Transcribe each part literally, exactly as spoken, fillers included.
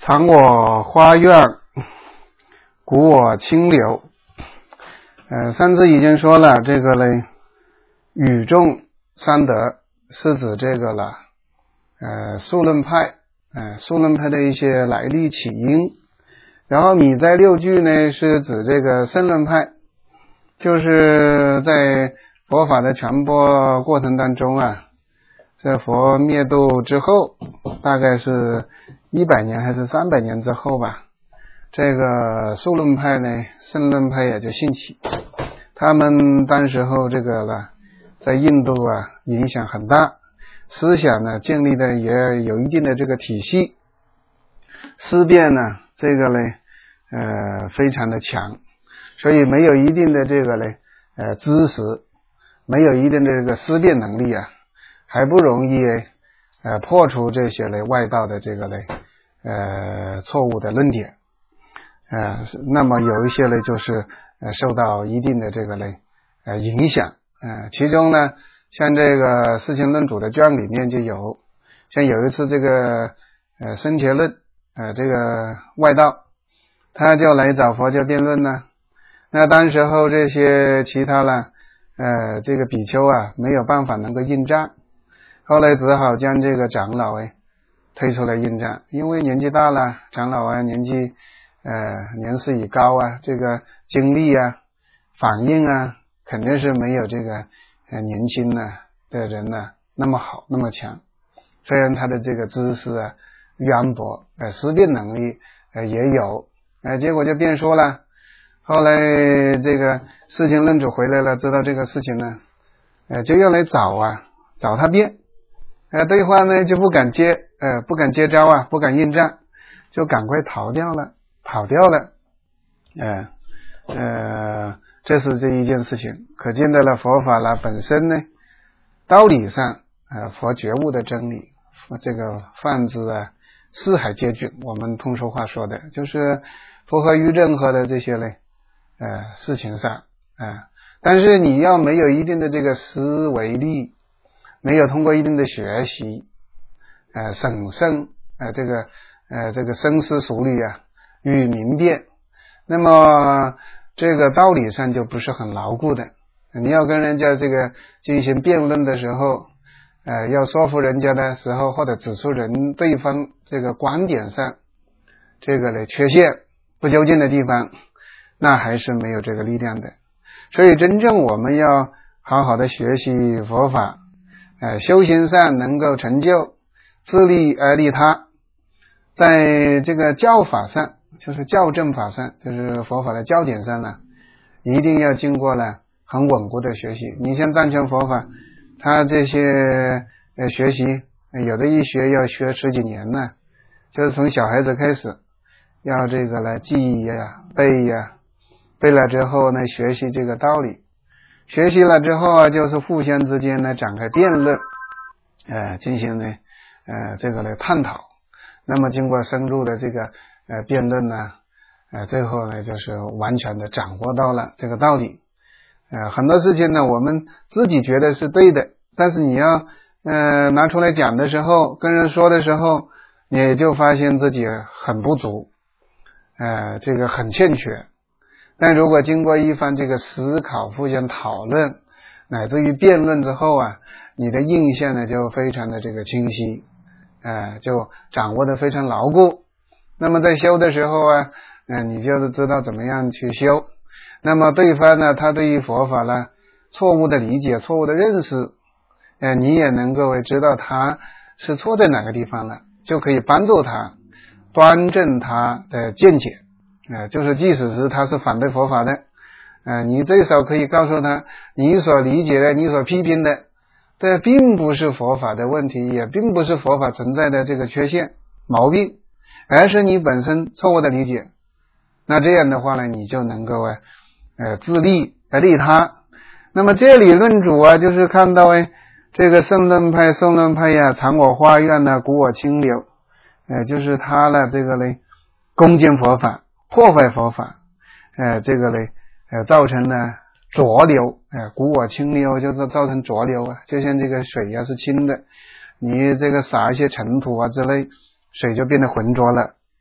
藏我花院，鼓我清流。呃，上次已经说了，这个呢，语众三德是指这个了，呃，数论派，呃，数论派的一些来历起因。然后米斋六句呢，是指这个圣论派，就是在佛法的传播过程当中啊，在佛灭度之后，大概是一百年还是三百年之后吧，这个数论派呢，圣论派也就兴起。他们当时候这个呢，在印度啊影响很大，思想呢建立的也有一定的这个体系，思辨呢这个呢呃非常的强，所以没有一定的这个呢呃知识，没有一定的这个思辨能力啊，还不容易呃破除这些呢外道的这个呢呃错误的论点。呃那么有一些呢就是呃受到一定的这个呢呃影响。呃其中呢像这个四情论主的卷里面就有，像有一次这个呃僧伽论呃这个外道，他就来找佛教辩论呢。那当时候这些其他呢呃这个比丘啊没有办法能够应战，后来只好将这个长老哎推出来应战，因为年纪大了，长老啊年纪呃年事已高啊，这个精力啊反应啊肯定是没有这个呃年轻呢的人呢那么好那么强。虽然他的这个知识啊渊博，呃思辨能力呃也有，呃结果就辩说了。后来这个四情论主回来了，知道这个事情呢，呃就要来找啊找他辩，呃对方呢就不敢接呃不敢接招啊，不敢应战，就赶快逃掉了跑掉了。呃呃这是这一件事情，可见的了佛法了本身呢道理上呃佛觉悟的真理，这个泛之啊四海皆准，我们通俗话说的就是符合于任何的这些呢呃事情上呃但是你要没有一定的这个思维力，没有通过一定的学习呃审慎呃这个呃这个深思熟虑啊与明辨，那么这个道理上就不是很牢固的。你要跟人家这个进行辩论的时候，呃要说服人家的时候，或者指出人对方这个观点上这个的缺陷不究竟的地方，那还是没有这个力量的。所以真正我们要好好的学习佛法，呃修行上能够成就，自利而利他，在这个教法上，就是教正法上，就是佛法的教典上呢，一定要经过了很稳固的学习。你像藏传佛法，他这些呃学习有的一学要学十几年呢，就是从小孩子开始要这个来记呀背呀，背了之后呢学习这个道理，学习了之后啊就是互相之间呢展开辩论，呃进行呢呃这个来探讨。那么经过深入的这个呃辩论呢，呃最后呢就是完全的掌握到了这个道理。呃很多事情呢我们自己觉得是对的，但是你要呃拿出来讲的时候，跟人说的时候，你就发现自己很不足，呃这个很欠缺。但如果经过一番这个思考，互相讨论，乃至于辩论之后啊，你的印象呢就非常的这个清晰，呃就掌握的非常牢固。那么在修的时候啊，呃你就知道怎么样去修。那么对方呢，他对于佛法呢错误的理解，错误的认识，呃你也能够知道他是错在哪个地方了，就可以帮助他端正他的见解。呃就是即使是他是反对佛法的，呃你最少可以告诉他，你所理解的，你所批评的，这并不是佛法的问题，也并不是佛法存在的这个缺陷毛病，而是你本身错误的理解。那这样的话呢，你就能够啊呃自利而利他。那么这里论主啊，就是看到哎这个圣论派宋论派呀，藏我花院呢，鼓我清流，呃就是他呢这个呢攻坚佛法，破坏佛法，呃这个呢呃造成呢浊流，呃鼓我清流就是造成浊流啊，就像这个水啊是清的，你这个撒一些尘土啊之类，水就变得浑浊了。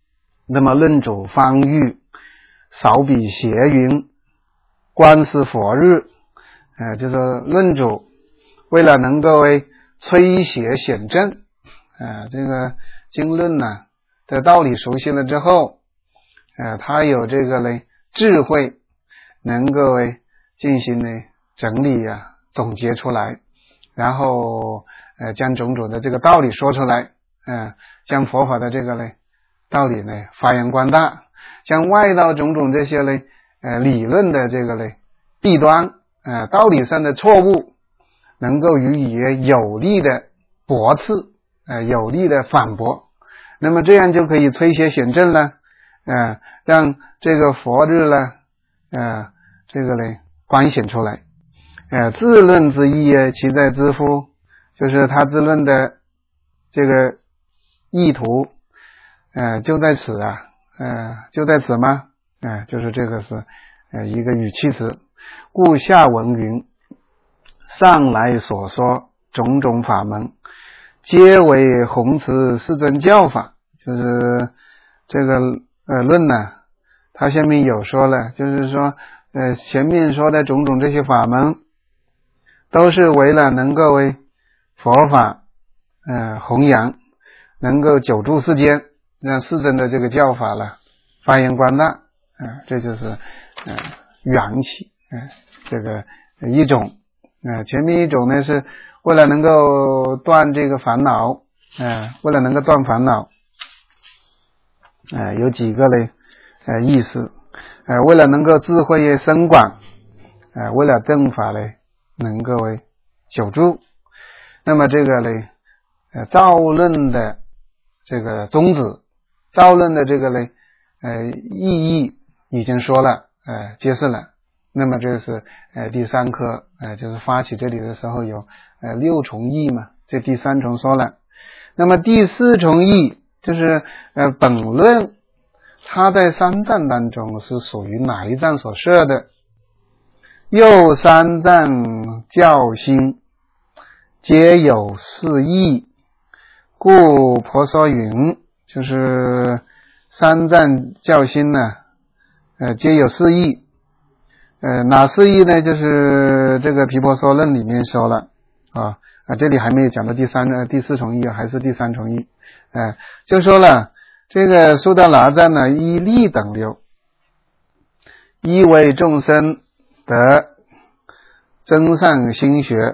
那么论主方域扫笔斜云观思佛日，呃，就是论主为了能够为催邪显正，呃，这个经论呢的道理熟悉了之后，呃，他有这个呢智慧，能够为进行呢整理啊总结出来，然后呃将种种的这个道理说出来，呃，将佛法的这个呢道理呢发扬光大，将外道种种这些呢呃理论的这个呢弊端，呃道理上的错误，能够予以有力的驳斥，呃有力的反驳，那么这样就可以催邪显正了，呃让这个佛日呢呃这个呢彰显出来。呃自论之意其在之夫，就是他自论的这个意图呃就在此啊，呃就在此吗？呃就是这个是呃一个语气词。故下文云，上来所说种种法门，皆为弘持世尊教法，就是这个呃论呢，他下面有说了，就是说呃前面说的种种这些法门，都是为了能够为佛法呃弘扬，能够久住世间，让世尊的这个教法了发扬光大，呃这就是呃缘起，呃这个一种，呃前面一种呢是为了能够断这个烦恼，呃为了能够断烦恼，呃有几个呢呃意思，呃为了能够智慧深广，呃为了正法呢能够为久住。那么这个呢呃造论的这个宗旨，造论的这个呢呃意义已经说了，呃揭示了。那么这是呃第三课，呃就是发起这里的时候有呃六重义嘛，这第三重说了。那么第四重义就是呃本论它在三藏当中是属于哪一藏所设的？右三藏教心皆有四义，故婆娑云，就是三藏教心呢呃皆有四义。呃，哪四义呢？就是这个毗婆娑论里面说了啊啊，这里还没有讲到第三呃第四重义，还是第三重义，呃，就说了这个苏达那赞呢，依力等流，一为众生得真善心学，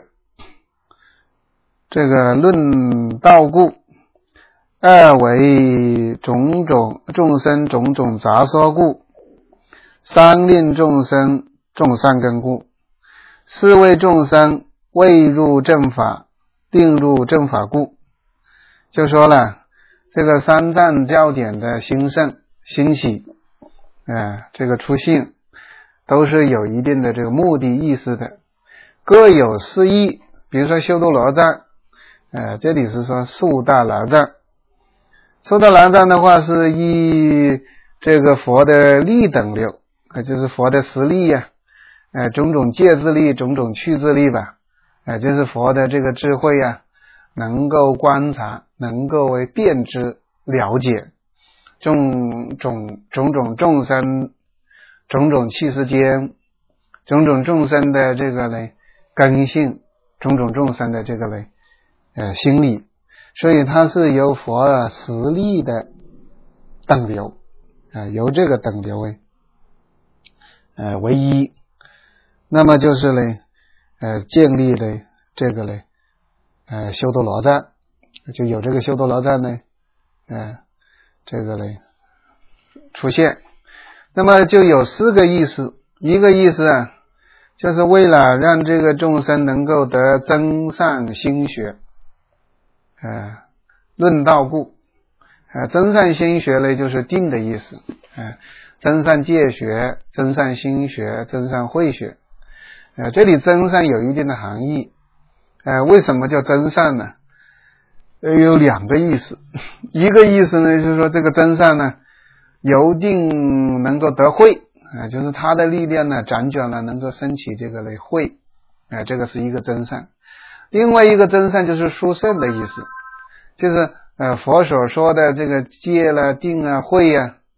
这个论道故；二为种种众生种种杂说故；三令众生种善根故；四为众生未入正法定入正法故。就说了这个三藏教典的兴盛兴起，呃这个出现都是有一定的这个目的意思的，各有四义。比如说修多罗藏，呃这里是说速大拿藏，速大拿藏的话是依这个佛的力等流，呃就是佛的实力呀、啊，呃种种戒之力，种种去之力吧，呃就是佛的这个智慧呀、啊，能够观察，能够为辨知了解种种种种众生种种气世间种种众生的这个呢根性，种种众生的这个呢呃心理，所以它是由佛实力的等流，呃由这个等流为呃为一，那么就是呢呃建立了这个呢呃修多罗藏，就有这个修多罗藏呢呃这个呢出现。那么就有四个意思，一个意思啊，就是为了让这个众生能够得真善心学，呃论道故。呃真善心学呢就是定的意思，呃真善戒学、真善心学、真善慧学。呃这里真善有一定的含义，呃为什么叫真善呢？呃有两个意思，一个意思呢就是说这个真善呢由定能够得慧，呃就是他的力量呢辗转了能够升起这个类慧，呃这个是一个真善。另外一个真善就是殊胜的意思，就是呃佛所说的这个戒了定啊慧啊，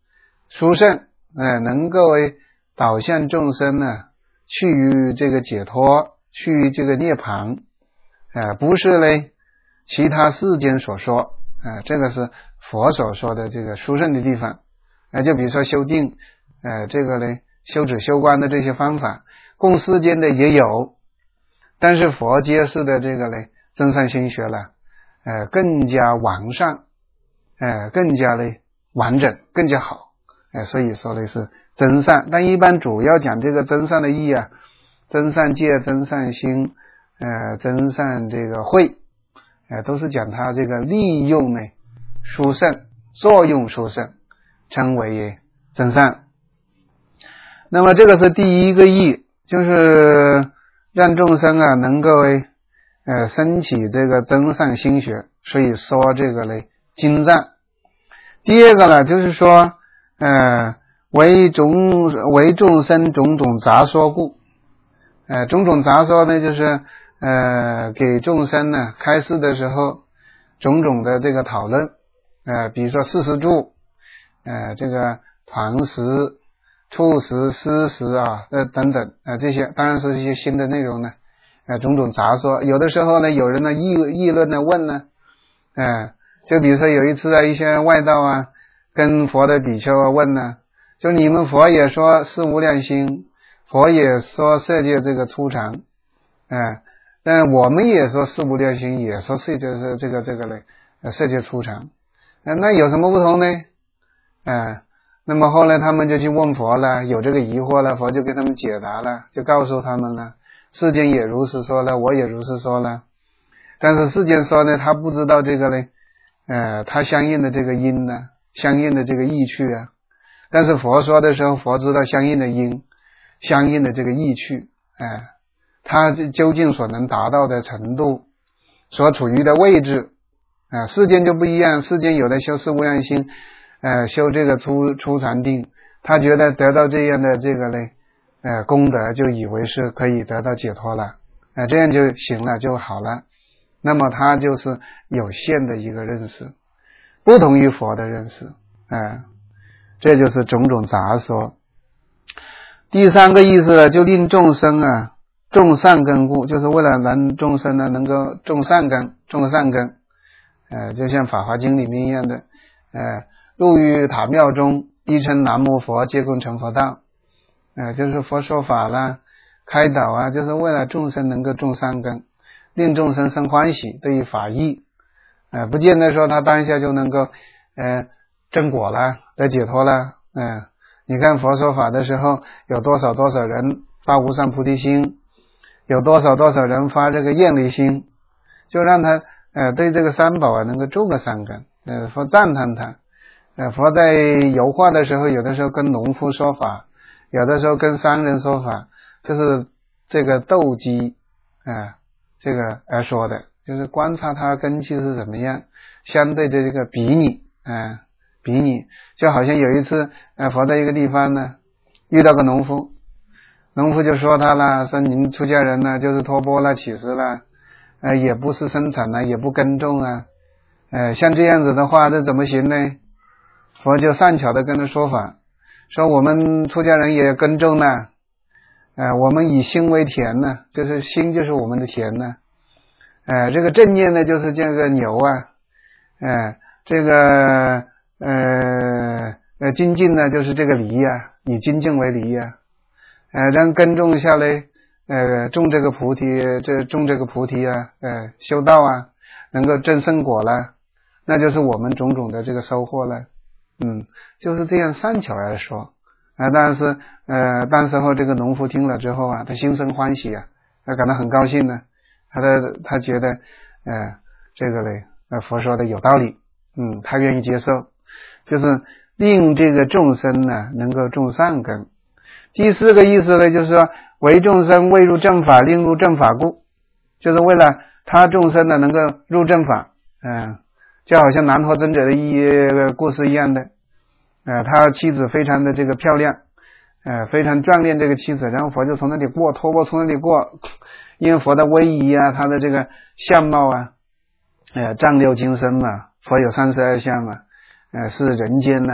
殊胜，呃，能够导向众生呢，去于这个解脱，去于这个涅槃，呃，不是嘞其他世间所说，呃，这个是佛所说的这个殊胜的地方。呃，就比如说修定，呃，这个呢修止修观的这些方法，共世间的也有，但是佛揭示的这个呢真善心学呢，呃，更加完善，呃，更加的完整，更加好，呃，所以说的是真善。但一般主要讲这个真善的意义啊，真善戒、真善心，呃，真善这个慧，呃，都是讲它这个利用呢殊胜，作用殊胜，称为真善。那么这个是第一个义，就是让众生啊能够呃升起这个真善心学，所以说这个呢精赞。第二个呢就是说呃为众为众生种种杂说故，呃种种杂说呢就是呃给众生呢开示的时候种种的这个讨论，呃比如说四十住，呃这个团食、处食、施食啊，呃等等，呃这些当然是一些新的内容呢，呃种种杂说。有的时候呢，有人呢议议论呢问呢，呃就比如说有一次啊，一些外道啊跟佛的比丘啊问呢，就你们佛也说是无量心，佛也说色界这个初禅，呃但我们也说是无量心，也说是就是这个这个嘞，呃色界初禅，呃那有什么不同呢？呃那么后来他们就去问佛了，有这个疑惑了，佛就给他们解答了，就告诉他们了，世间也如是说了，我也如是说了。但是世间说呢，他不知道这个呢，呃，他相应的这个因呢，相应的这个意趣啊。但是佛说的时候，佛知道相应的因，相应的这个意趣，哎、呃，他究竟所能达到的程度，所处于的位置，啊、呃，世间就不一样，世间有的修四无量心。呃，修这个初初禅定，他觉得得到这样的这个呢，呃，功德，就以为是可以得到解脱了，呃，这样就行了，就好了。那么他就是有限的一个认识，不同于佛的认识，呃，这就是种种杂说。第三个意思呢，就令众生啊种善根故，就是为了让众生呢能够种善根，种善根，呃，就像《法华经》里面一样的，呃。入于塔庙中，一称南无佛，皆共成佛道。呃，就是佛说法啦，开导啊，就是为了众生能够种善根，令众生生欢喜，对于法义，呃，不见得说他当下就能够呃正果了，得解脱了。嗯、呃，你看佛说法的时候，有多少多少人发无上菩提心，有多少多少人发这个愿力心，就让他呃对这个三宝啊能够种个善根，呃，佛赞叹他。呃，佛在游化的时候，有的时候跟农夫说法，有的时候跟商人说法，就是这个斗鸡，啊、呃，这个而说的，就是观察他根器是怎么样，相对的这个比拟，啊、呃，比拟，就好像有一次，呃，佛在一个地方呢，遇到个农夫，农夫就说他了，说您出家人呢，就是托钵了，乞食了，呃，也不是生产了，也不耕种啊，呃，像这样子的话，这怎么行呢？佛就善巧的跟他说法，说我们出家人也耕种呢，呃，我们以心为田呢，就是心就是我们的田呢，呃，这个正念呢就是这个牛啊，呃，这个呃呃精进呢就是这个梨啊，以精进为梨啊，呃，让耕种下来，呃，种这个菩提，这种这个菩提啊，呃，修道啊，能够证圣果了，那就是我们种种的这个收获了。嗯，就是这样善巧而说啊，但是呃，当时候这个农夫听了之后啊，他心生欢喜啊，他感到很高兴呢，他的他觉得呃这个嘞，呃佛说的有道理，嗯，他愿意接受，就是令这个众生呢能够种善根。第四个意思呢，就是说为众生未入正法，令入正法故，就是为了他众生呢能够入正法，嗯、呃。就好像南陀尊者的一个故事一样的，呃，他妻子非常的这个漂亮，呃，非常眷恋这个妻子，然后佛就从那里过，托钵从那里过，因为佛的威仪啊，他的这个相貌啊，呃，丈六金身嘛，佛有三十二相嘛，呃，是人间呢，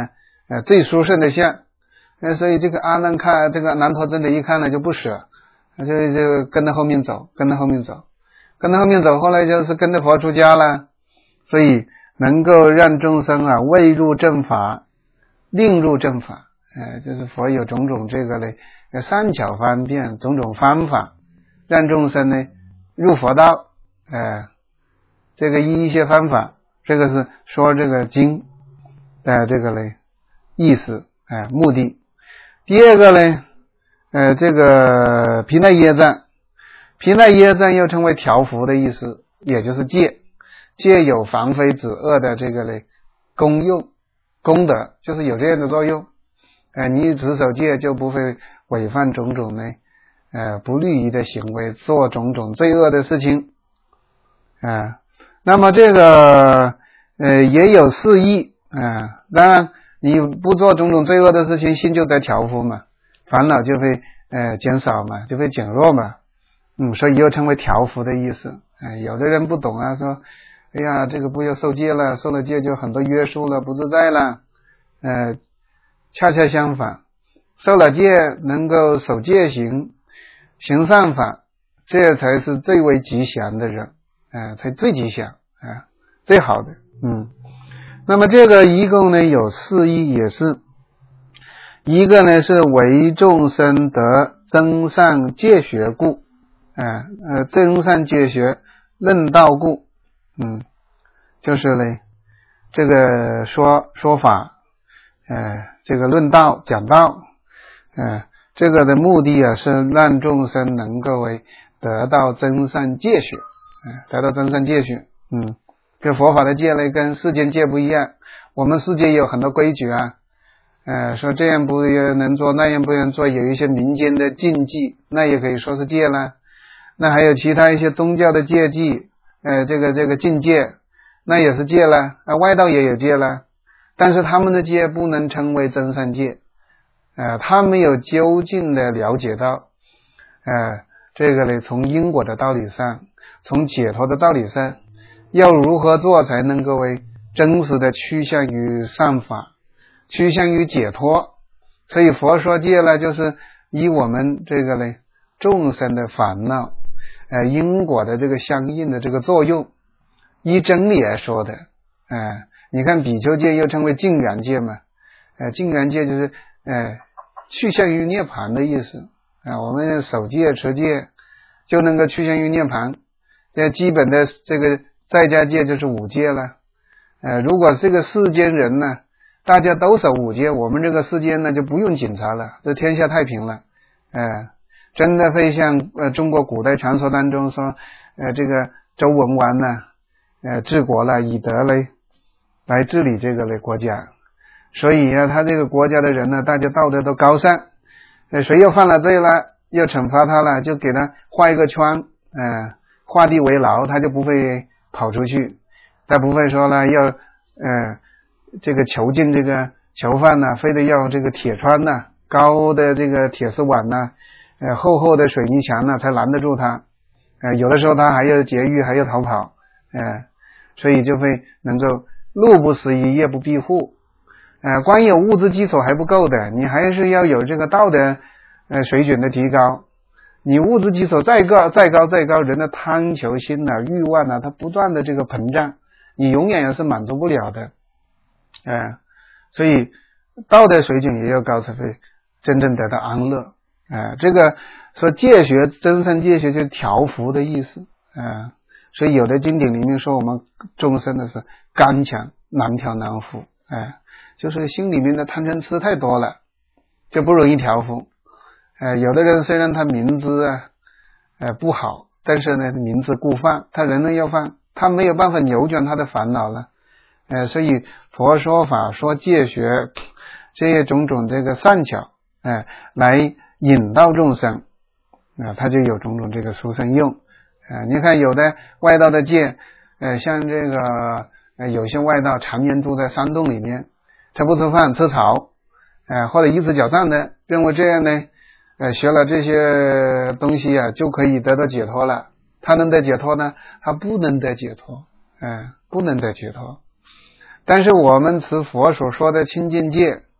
呃最殊胜的相。呃所以这个阿难看这个南陀真的一看了就不舍，就就跟着后面走，跟着后面走，跟着后面走，后来就是跟着佛出家了。所以能够让众生啊未入正法，令入正法，呃就是佛有种种这个呢善巧方便，种种方法，让众生呢入佛道。呃这个一些方法，这个是说这个经的这个呢意思，呃目的。第二个呢，呃，这个毗奈耶赞，毗奈耶赞又称为调伏的意思，也就是戒，戒有防非止恶的这个呢功用功德，就是有这样的作用。呃，你持守戒就不会违反种种呢，呃，不利于的行为，做种种罪恶的事情。啊、呃，那么这个呃也有四义啊、呃，当然。你不做种种罪恶的事情，心就得调伏嘛，烦恼就会呃减少嘛，就会减弱嘛。嗯，所以又称为调伏的意思。哎，有的人不懂啊，说，哎呀，这个不要受戒了，受了戒就很多约束了，不自在了。呃，恰恰相反，受了戒能够守戒行，行善法，这才是最为吉祥的人，呃，才最吉祥啊、呃，最好的。嗯。那么这个一共呢有四义，也是一个呢是为众生得增上戒学故，呃呃增上戒学论道故，嗯，就是呢这个说说法，呃这个论道讲道，呃这个的目的啊是让众生能够为得到增上戒学，呃得到增上戒学，嗯。这佛法的戒呢跟世间戒不一样，我们世界有很多规矩啊，呃，说这样不能做，那样不能做，有一些民间的禁忌，那也可以说是戒了。那还有其他一些宗教的戒忌，呃，这个这个禁戒，那也是戒了。呃，外道也有戒了，但是他们的戒不能称为增上戒，呃，他没有究竟的了解到，呃，这个呢，从因果的道理上，从解脱的道理上。要如何做才能够为真实的趋向于善法，趋向于解脱？所以佛说戒了，就是以我们这个呢众生的烦恼，呃因果的这个相应的这个作用，依真理来说的。呃你看比丘戒又称为净缘戒嘛，呃净缘戒就是呃趋向于涅槃的意思啊、呃。我们守戒持戒就能够趋向于涅槃，这基本的这个。在家戒就是五戒了，呃，如果这个世间人呢，大家都守五戒，我们这个世间呢就不用警察了，这天下太平了，呃，真的会像呃中国古代传说当中说，呃，这个周文王呢，呃，治国了，以德来来治理这个的国家，所以啊，他这个国家的人呢，大家道德都高尚，呃，谁又犯了罪了，要惩罚他了，就给他画一个圈，呃，画地为牢，他就不会。跑出去，他不会说了要呃这个囚禁这个囚犯呢，非得要这个铁窗呢，高的这个铁丝网呢，呃厚厚的水泥墙呢才拦得住他，呃有的时候他还要劫狱，还要逃跑，呃所以就会能够路不拾遗，夜不闭户，呃光有物质基础还不够的，你还是要有这个道德呃水准的提高。你物质基础再高再高再高，人的贪求心啊欲望啊它不断的这个膨胀，你永远也是满足不了的，呃所以道德水准也要高才会真正得到安乐，呃这个说戒学增上戒学就是调伏的意思，呃所以有的经典里面说我们众生的是刚强难调难伏，呃就是心里面的贪嗔痴太多了，就不容易调伏。呃，有的人虽然他明知啊，呃不好，但是呢明知故犯，他仍然要犯，他没有办法扭转他的烦恼了，呃，所以佛说法说戒学这些种种这个善巧，呃，来引导众生，啊、呃，他就有种种这个殊胜用，呃，你看有的外道的戒，呃，像这个呃有些外道常年住在山洞里面，他不吃饭吃草，呃，或者一直脚站的，认为这样呢。呃，学了这些东西啊，就可以得到解脱了。他能得解脱呢？他不能得解脱，哎、呃，不能得解脱。但是我们持佛所说的清净戒，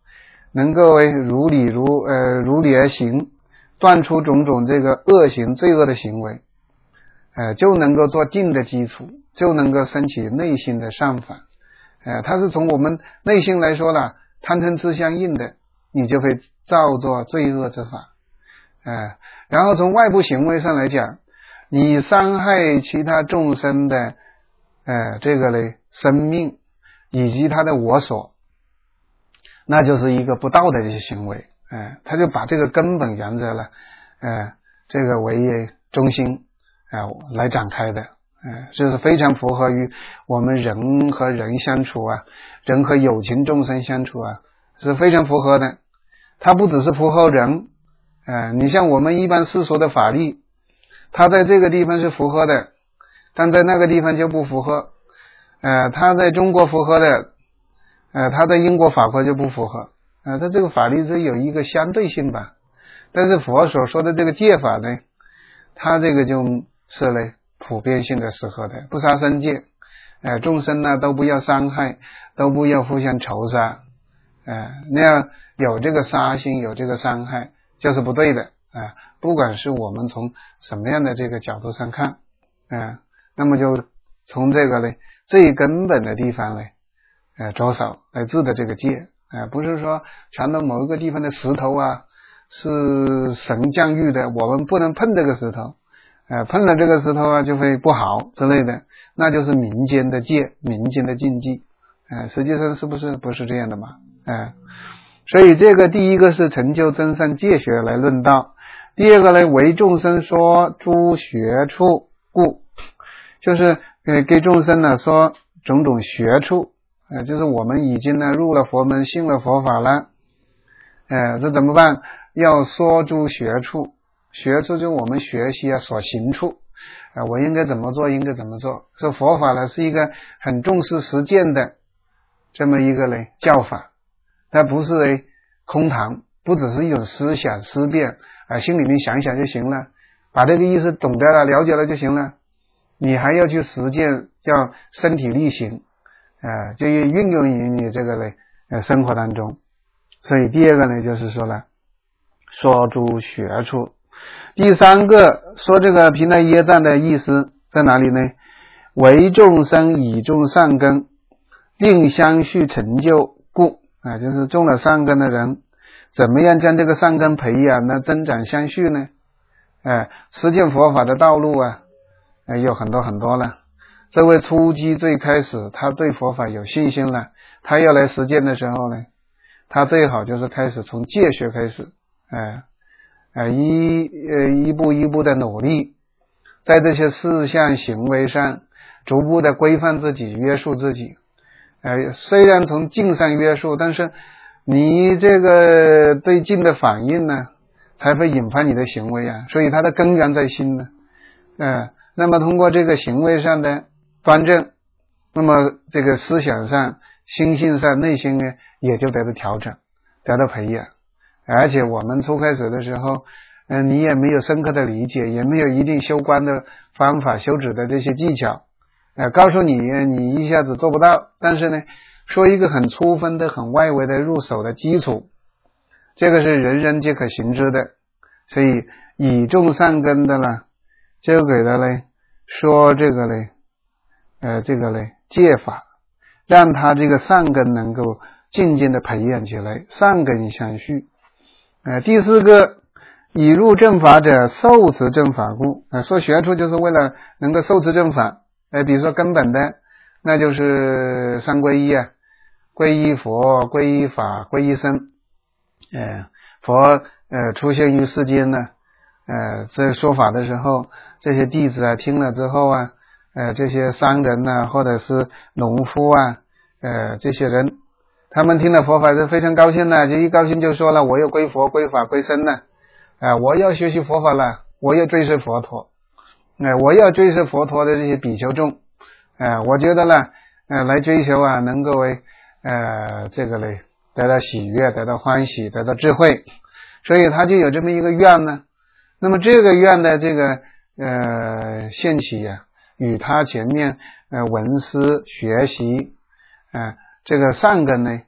能够为如理如呃如理而行，断出种种这个恶行罪恶的行为，呃就能够做定的基础，就能够升起内心的善法。呃它是从我们内心来说了，贪嗔痴相应的，你就会造作罪恶之法。呃然后从外部行为上来讲，你伤害其他众生的呃这个嘞生命以及他的我所，那就是一个不道德的行为。呃他就把这个根本原则了呃这个为中心呃来展开的。呃这是非常符合于我们人和人相处啊，人和有情众生相处啊，是非常符合的。它不只是符合人，呃你像我们一般世俗的法律，它在这个地方是符合的，但在那个地方就不符合。呃它在中国符合的，呃它在英国法国就不符合。呃它这个法律是有一个相对性吧。但是佛所说的这个戒法呢，它这个就是嘞普遍性的适合的，不杀生戒，呃众生呢都不要伤害，都不要互相仇杀，呃那样有这个杀心，有这个伤害就是不对的。呃不管是我们从什么样的这个角度上看，呃那么就从这个嘞最根本的地方嘞呃着手来治的这个戒。呃不是说传到某一个地方的石头啊是神降育的，我们不能碰这个石头，呃碰了这个石头啊就会不好之类的，那就是民间的戒，民间的禁忌。呃实际上是不是不是这样的嘛？呃所以这个第一个是成就真善戒学来论道，第二个呢为众生说诸学处故，就是呃给众生呢说种种学处，呃就是我们已经呢入了佛门，信了佛法了，呃这怎么办？要说诸学处，学处就是我们学习啊所行处，呃我应该怎么做，应该怎么做。这佛法呢是一个很重视实践的这么一个呢教法，它不是嘞空谈，不只是一种思想思辨，啊心里面想想就行了，把这个意思懂得了了解了就行了，你还要去实践，要身体力行，呃就运用于你这个嘞呃生活当中。所以第二个呢就是说了说诸学处，第三个说这个平台耶赞的意思在哪里呢？为众生以种善根，令相续成就故，啊就是种了善根的人怎么样将这个善根培养呢增长相续呢？呃实践佛法的道路啊呃有很多很多了。这位初机最开始他对佛法有信心了，他要来实践的时候呢，他最好就是开始从戒学开始，呃呃一呃一步一步的努力，在这些事项行为上逐步的规范自己，约束自己。呃虽然从境上约束，但是你这个对境的反应呢才会引发你的行为啊，所以它的根源在心呢。呃那么通过这个行为上的端正，那么这个思想上心性上内心呢也就得到调整，得到培养。而且我们初开始的时候呃你也没有深刻的理解，也没有一定修观的方法，修止的这些技巧，呃告诉你你一下子做不到，但是呢说一个很粗分的很外围的入手的基础，这个是人人皆可行之的。所以以种善根的呢就给他嘞说这个嘞呃这个嘞戒法，让他这个善根能够渐渐的培养起来，善根相续。呃第四个以入正法者受持正法故，呃说学处就是为了能够受持正法。呃比如说根本的那就是三皈依啊，皈依佛，皈依法，皈依僧。呃佛呃出现于世间呢，呃在说法的时候，这些弟子啊听了之后啊，呃这些商人啊或者是农夫啊，呃这些人他们听了佛法是非常高兴的，就一高兴就说了我要归佛归法归僧了，呃我要学习佛法了，我要追随佛陀，呃我要追随佛陀的这些比丘众，呃我觉得呢呃来追求啊能够为呃这个嘞得到喜悦，得到欢喜，得到智慧，所以他就有这么一个愿呢。那么这个愿的这个呃现起啊，与他前面呃闻思学习呃这个善根呢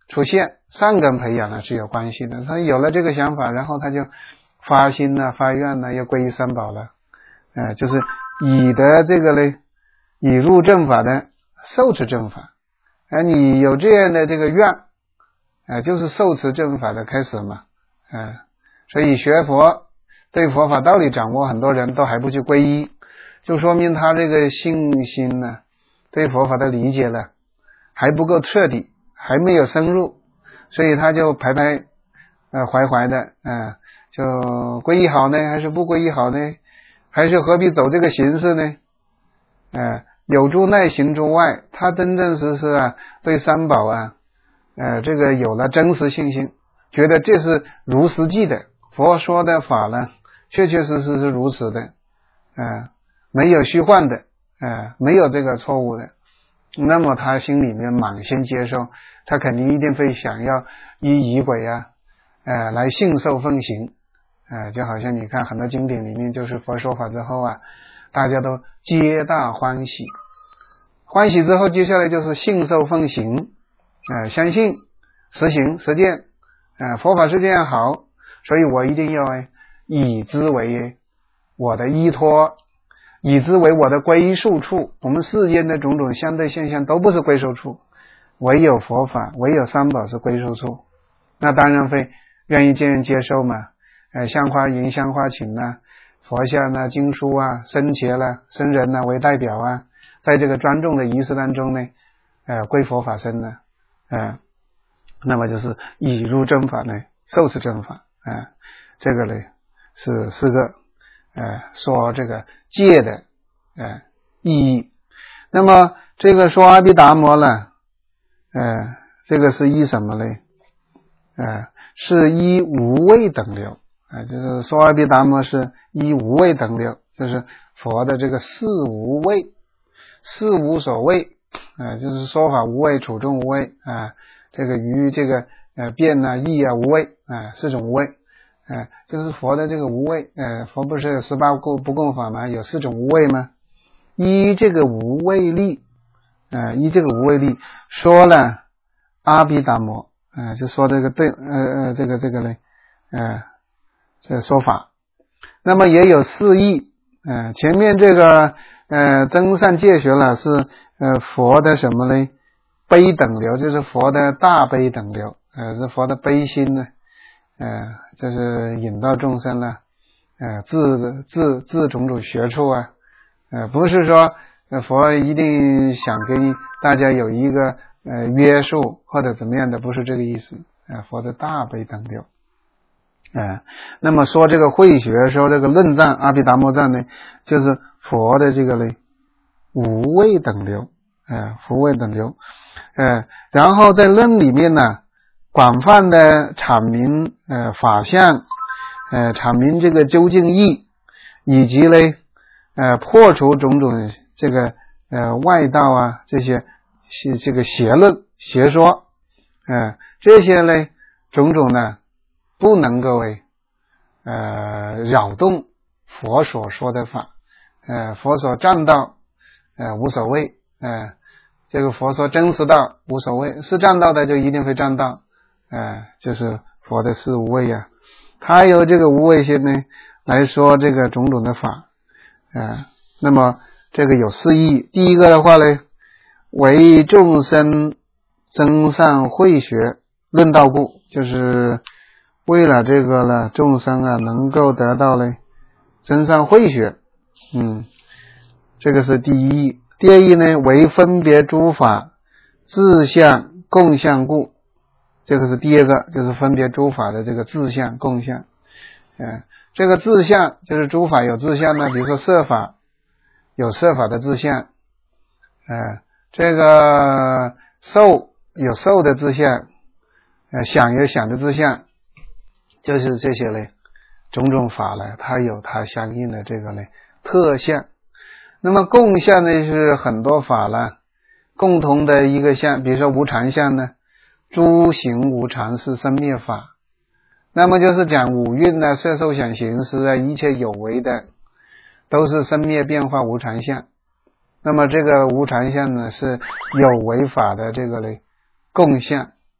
出现，善根培养呢是有关系的。他有了这个想法，然后他就发心呢、发愿呢，要皈依三宝了。呃，就是以得这个呢，以入正法的受持正法。啊，你有这样的这个愿，啊，就是受持正法的开始嘛。啊，所以学佛对佛法道理掌握，很多人都还不去皈依，就说明他这个信心呢，对佛法的理解呢还不够彻底，还没有深入，所以他就徘徊呃怀怀的，嗯、呃，就皈依好呢，还是不皈依好呢？还是何必走这个形式呢？呃，有诸内行诸外，他真正实实啊，对三宝啊，呃，这个有了真实信心，觉得这是如实际的，佛说的法呢，确确实实是如此的，呃，没有虚幻的，呃，没有这个错误的。那么他心里面满心接受，他肯定一定会想要依仪轨啊，呃，来信受奉行，呃，就好像你看很多经典里面，就是佛说法之后啊，大家都皆大欢喜，欢喜之后，接下来就是信受奉行，呃，相信实行实践，呃，佛法是这样好，所以我一定要哎以之为我的依托。以之为我的归宿处，我们世间的种种相对现象都不是归宿处，唯有佛法，唯有三宝是归宿处。那当然会愿意见人接受嘛，呃，香花迎、香花请啊，佛像啊、经书啊、僧伽啦、僧人啊为代表啊，在这个庄重的仪式当中呢，呃，归佛法僧呢，呃，那么就是以入正法呢，受持正法，呃，这个呢是四个。呃，说这个戒的呃意义。那么这个说阿毗达摩呢，呃，这个是依什么呢？呃，是依无畏等流，呃，就是说阿毗达摩是依无畏等流，就是佛的这个事无畏，事无所谓，呃，就是说法无畏，处众无畏啊、呃，这个于这个呃辩啊、义啊无畏啊、呃，四种无畏。呃，就是佛的这个无畏，呃，佛不是有十八不共法吗？有四种无畏吗？依这个无畏力，呃，依这个无畏力说了阿毗达摩，呃，就说这个对，呃呃，这个这个呢，呃，这个说法。那么也有四义，呃，前面这个呃真善戒学了是呃佛的什么呢？悲等流，就是佛的大悲等流，呃，是佛的悲心呢。呃，这是引导众生呢，呃，自自自种种学处啊，呃，不是说呃佛一定想给大家有一个呃约束或者怎么样的，不是这个意思。呃，佛的大悲等流，呃，那么说这个慧学，说这个论藏阿毗达摩藏呢，就是佛的这个呢无畏等流，呃，无畏等流，呃，然后在论里面呢。广泛的阐明呃法相，呃阐明这个究竟义，以及呢呃破除种种这个呃外道啊这些这个邪论邪说，呃这些呢种种呢不能够呃扰动佛所说的法，呃佛所占道呃无所谓，呃这个佛说真实道无所谓，是占道的就一定会占道。呃，就是佛的四无畏啊，他由这个无畏心呢来说这个种种的法，呃，那么这个有四义。第一个的话呢，为众生增上慧学论道故，就是为了这个呢众生啊能够得到呢增上慧学，嗯，这个是第一义。第二义呢，为分别诸法自相共相故。这个是第二个，就是分别诸法的这个自相共相，呃，这个自相就是诸法有自相呢，比如说色法有色法的自相，呃，这个受有受的自相，呃，想有想的自相，就是这些呢种种法呢，它有它相应的这个呢特相。那么共相呢是很多法呢共同的一个相，比如说无常相呢。诸行无常是生灭法，那么就是讲五蕴啊、色受想行识啊，一切有为的都是生灭变化无常相。那么这个无常相呢是有为法的这个呢共相。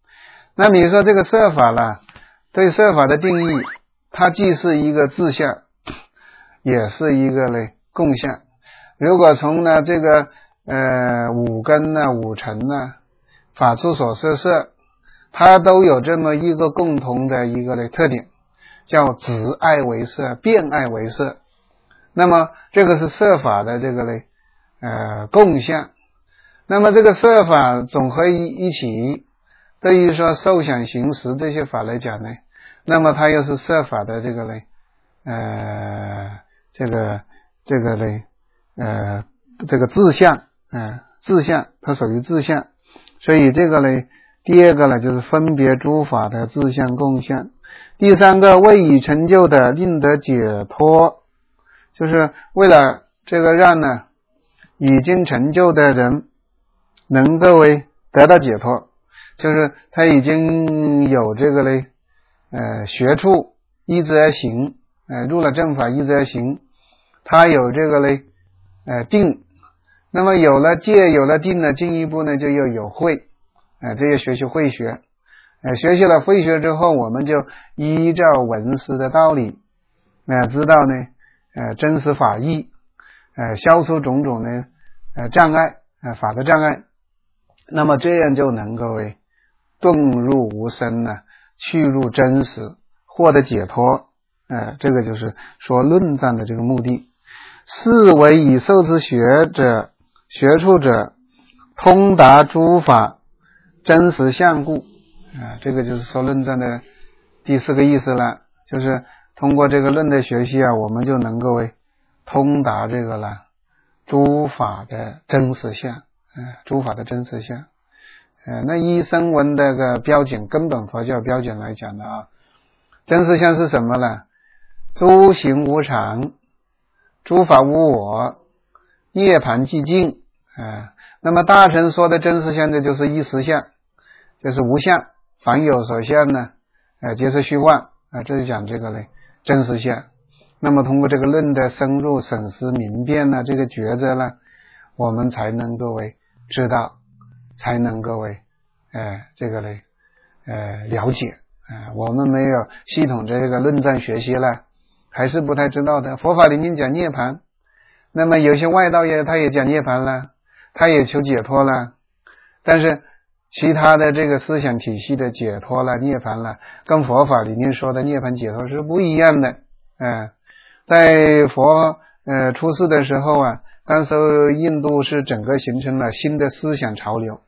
那你说这个色法啦，对色法的定义，它既是一个自相，也是一个呢共相。如果从呢这个呃五根呢、五尘呢、法处所摄色，它都有这么一个共同的一个的特点，叫执爱为色，变爱为色。那么这个是色法的这个呢呃共相。那么这个色法总合一一起，对于说受想行识这些法来讲呢，那么它又是色法的这个呢呃这个这个呢呃这个自相，呃自相，它属于自相。所以这个呢，第二个呢就是分别诸法的自相共相。第三个为已成就的令得解脱，就是为了这个让呢已经成就的人能够为得到解脱，就是他已经有这个呢呃学处依之而行，呃入了正法依之而行，他有这个呢呃定，那么有了戒有了定呢，进一步呢就要有慧，呃这要学习慧学，呃学习了慧学之后，我们就依照闻思的道理，呃知道呢呃真实法义，呃消除种种呢呃障碍，呃法的障碍，那么这样就能够为顿入无生呢，去入真实，获得解脱。呃这个就是说论战的这个目的。是为以受之学者学处者通达诸法真实相故，啊，这个就是说论战的第四个意思了，就是通过这个论的学习啊，我们就能够为通达这个了诸法的真实相，呃、诸法的真实相。呃、那依声闻这个标准，根本佛教标准来讲的啊，真实相是什么呢？诸行无常，诸法无我，涅槃寂静，呃、那么大乘说的真实相，这就是一实相，就是无相，凡有所相呢，呃、皆是虚妄，呃、这是讲这个呢真实相。那么通过这个论的深入审思明辨呢，这个抉择呢，我们才能够为知道，才能够为呃这个呢呃了解，呃我们没有系统这个论证学习了，还是不太知道的。佛法里面讲涅槃，那么有些外道也他也讲涅槃了，他也求解脱了，但是其他的这个思想体系的解脱了涅槃了，跟佛法里面说的涅槃解脱是不一样的。呃在佛呃出世的时候啊，当时印度是整个形成了新的思想潮流，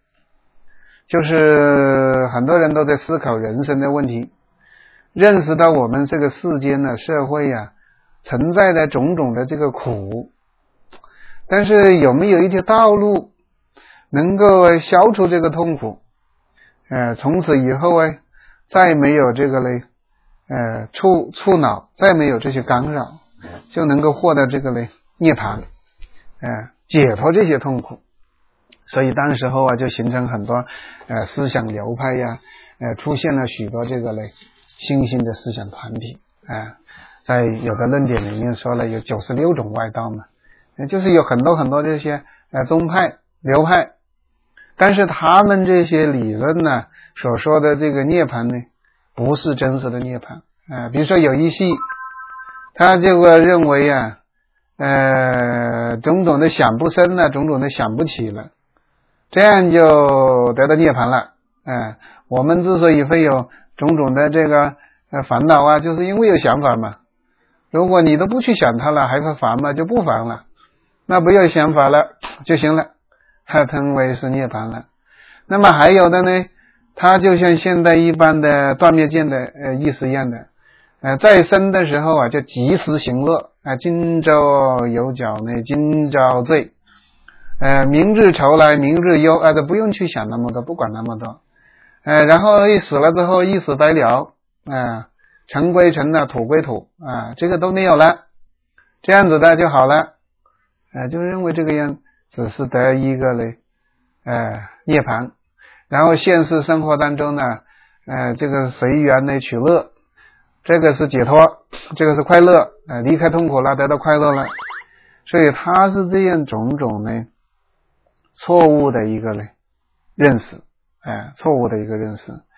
就是很多人都在思考人生的问题，认识到我们这个世间的社会啊存在的种种的这个苦，但是有没有一条道路能够消除这个痛苦，呃从此以后啊再没有这个嘞呃触触恼，再没有这些干扰，就能够获得这个嘞涅槃，呃解脱这些痛苦。所以当时候啊就形成很多呃思想流派呀，呃出现了许多这个嘞新兴的思想团体，呃在有的论点里面说了有九十六种外道嘛，呃就是有很多很多这些呃宗派流派，但是他们这些理论呢所说的这个涅槃呢不是真实的涅槃，呃比如说有一系他这个认为啊呃种种的想不生了，种种的想不起了，这样就得到涅槃了。呃我们之所以会有种种的这个呃烦恼啊，就是因为有想法嘛，如果你都不去想它了，还会烦吗？就不烦了，那不要想法了就行了，它称为是涅槃了。那么还有的呢，它就像现在一般的断灭见的呃意思一样的，呃在生的时候啊就及时行乐，啊、呃、今朝有脚呢今朝醉，呃明日愁来明日忧，啊、呃、都不用去想那么多，不管那么多，呃然后一死了之后一死百了，啊、呃尘归尘了土归土，啊、呃、这个都没有了，这样子的就好了，呃就认为这个样只是得一个嘞呃涅槃，然后现实生活当中呢呃这个随缘的取乐，这个是解脱，这个是快乐，呃离开痛苦了得到快乐了，所以他是这样种种呢错误的一个呢认识，呃错误的一个认识，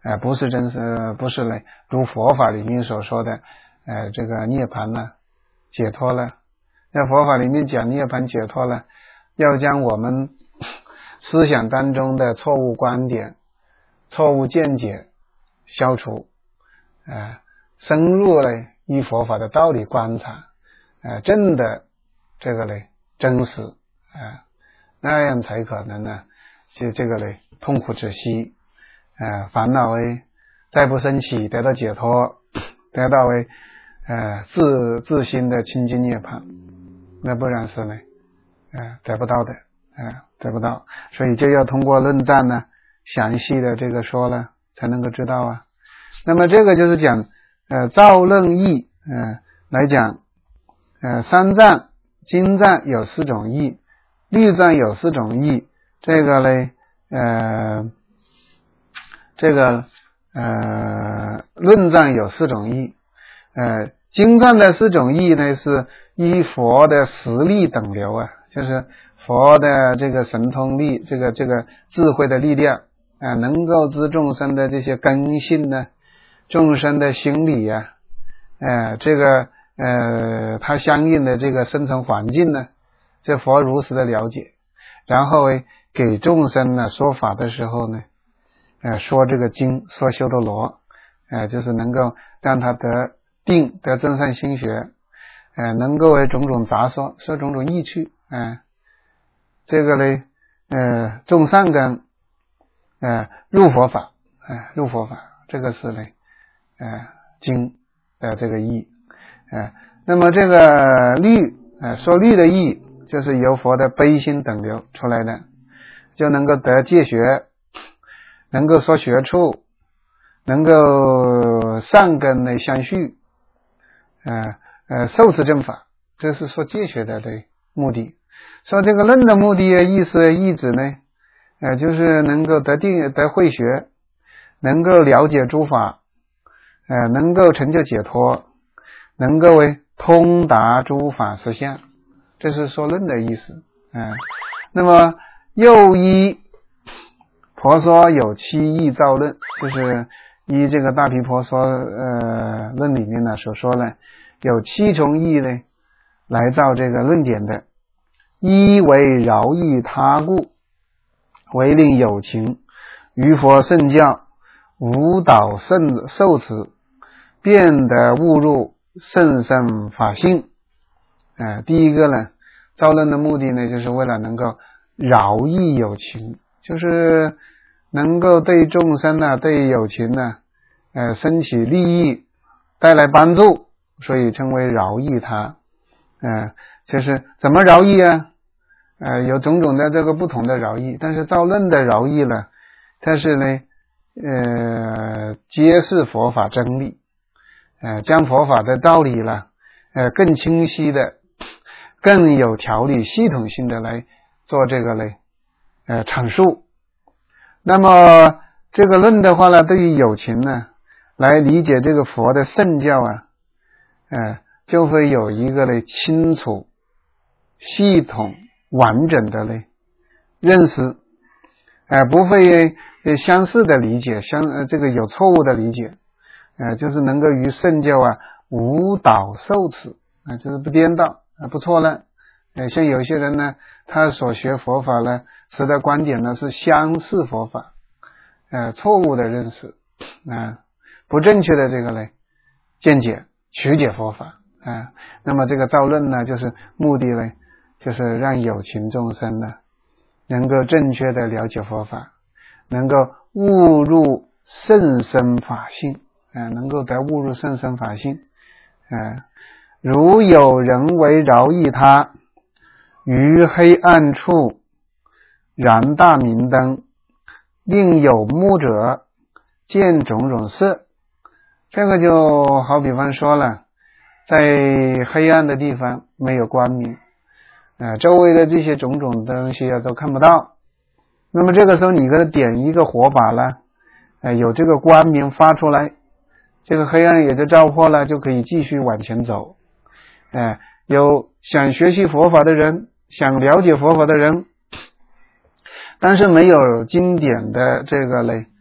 呃，不是真实，不是嘞，如佛法里面所说的，呃，这个涅槃了，解脱了。在佛法里面讲涅槃解脱了，要将我们思想当中的错误观点、错误见解消除，呃，深入嘞依佛法的道理观察，呃，真的这个嘞真实，呃，那样才可能呢，就这个嘞痛苦止息，呃，烦恼为再不升起，得到解脱，得到为呃自自心的清净涅槃，那不然是呢，呃，得不到的，呃，得不到，所以就要通过论赞呢，详细的这个说了，才能够知道啊。那么这个就是讲，呃，造论义，呃，来讲，呃，三藏、经藏有四种义，律藏有四种义，这个呢，呃，这个呃，论藏有四种义，呃，经藏的四种义呢是依佛的实力等流啊，就是佛的这个神通力，这个这个智慧的力量啊、呃，能够知众生的这些根性呢，众生的心理啊，呃，这个呃，它相应的这个生存环境呢，这佛如实的了解，然后给众生呢说法的时候呢，呃，说这个经，说修多罗，呃，就是能够让他得定，得真善心学，呃，能够为种种杂说，说种种意趣，呃，这个呢，呃，种善根，呃，入佛法，呃，入佛法，这个是呢，呃，经的这个义，呃，那么这个律，呃，说律的义，就是由佛的悲心等流出来的，就能够得戒学，能够说学处，能够善根的相续，呃呃，受持正法，这是说戒学的的目的。说这个论的目的意思意指呢，呃，就是能够得定得慧学，能够了解诸法，呃，能够成就解脱，能够为通达诸法实相，这是说论的意思。嗯、呃，那么又依婆娑有七义造论，就是依这个大毗婆娑呃论里面呢所说呢，有七重义呢来造这个论点的。一为饶益他故，为令有情于佛圣教无导圣受持，变得误入甚深法性。呃，第一个呢，造论的目的呢，就是为了能够饶益有情，就是能够对众生呢，对有情呢，呃，升起利益，带来帮助，所以称为饶益他。呃，就是怎么饶益啊？呃，有种种的这个不同的饶益，但是造论的饶益呢，它是呢，呃，揭示佛法真理，呃，将佛法的道理呢，呃，更清晰的、更有条理、系统性的来做这个呢，呃，阐述。那么这个论的话呢，对于有情呢，来理解这个佛的圣教啊，呃，就会有一个呢清楚、系统、完整的呢认识，呃，不会相似的理解，相呃这个有错误的理解，呃，就是能够与圣教啊无导受持，啊、呃，就是不颠倒，啊，不错了。呃，像有些人呢，他所学佛法呢，持的观点呢是相似佛法，呃，错误的认识，啊、呃，不正确的这个呢见解，曲解佛法，啊、呃，那么这个造论呢，就是目的呢，就是让有情众生呢，能够正确的了解佛法，能够悟入甚深法性，呃，能够得悟入甚深法性，呃，如有人为饶益他，于黑暗处燃大明灯，令有目者见种种色。这个就好比方说了，在黑暗的地方没有光明，呃，周围的这些种种东西啊都看不到，那么这个时候你给它点一个火把了，呃，有这个光明发出来，这个黑暗也就照破了，就可以继续往前走。呃，有想学习佛法的人，想了解佛法的人，但是没有经典的这个嘞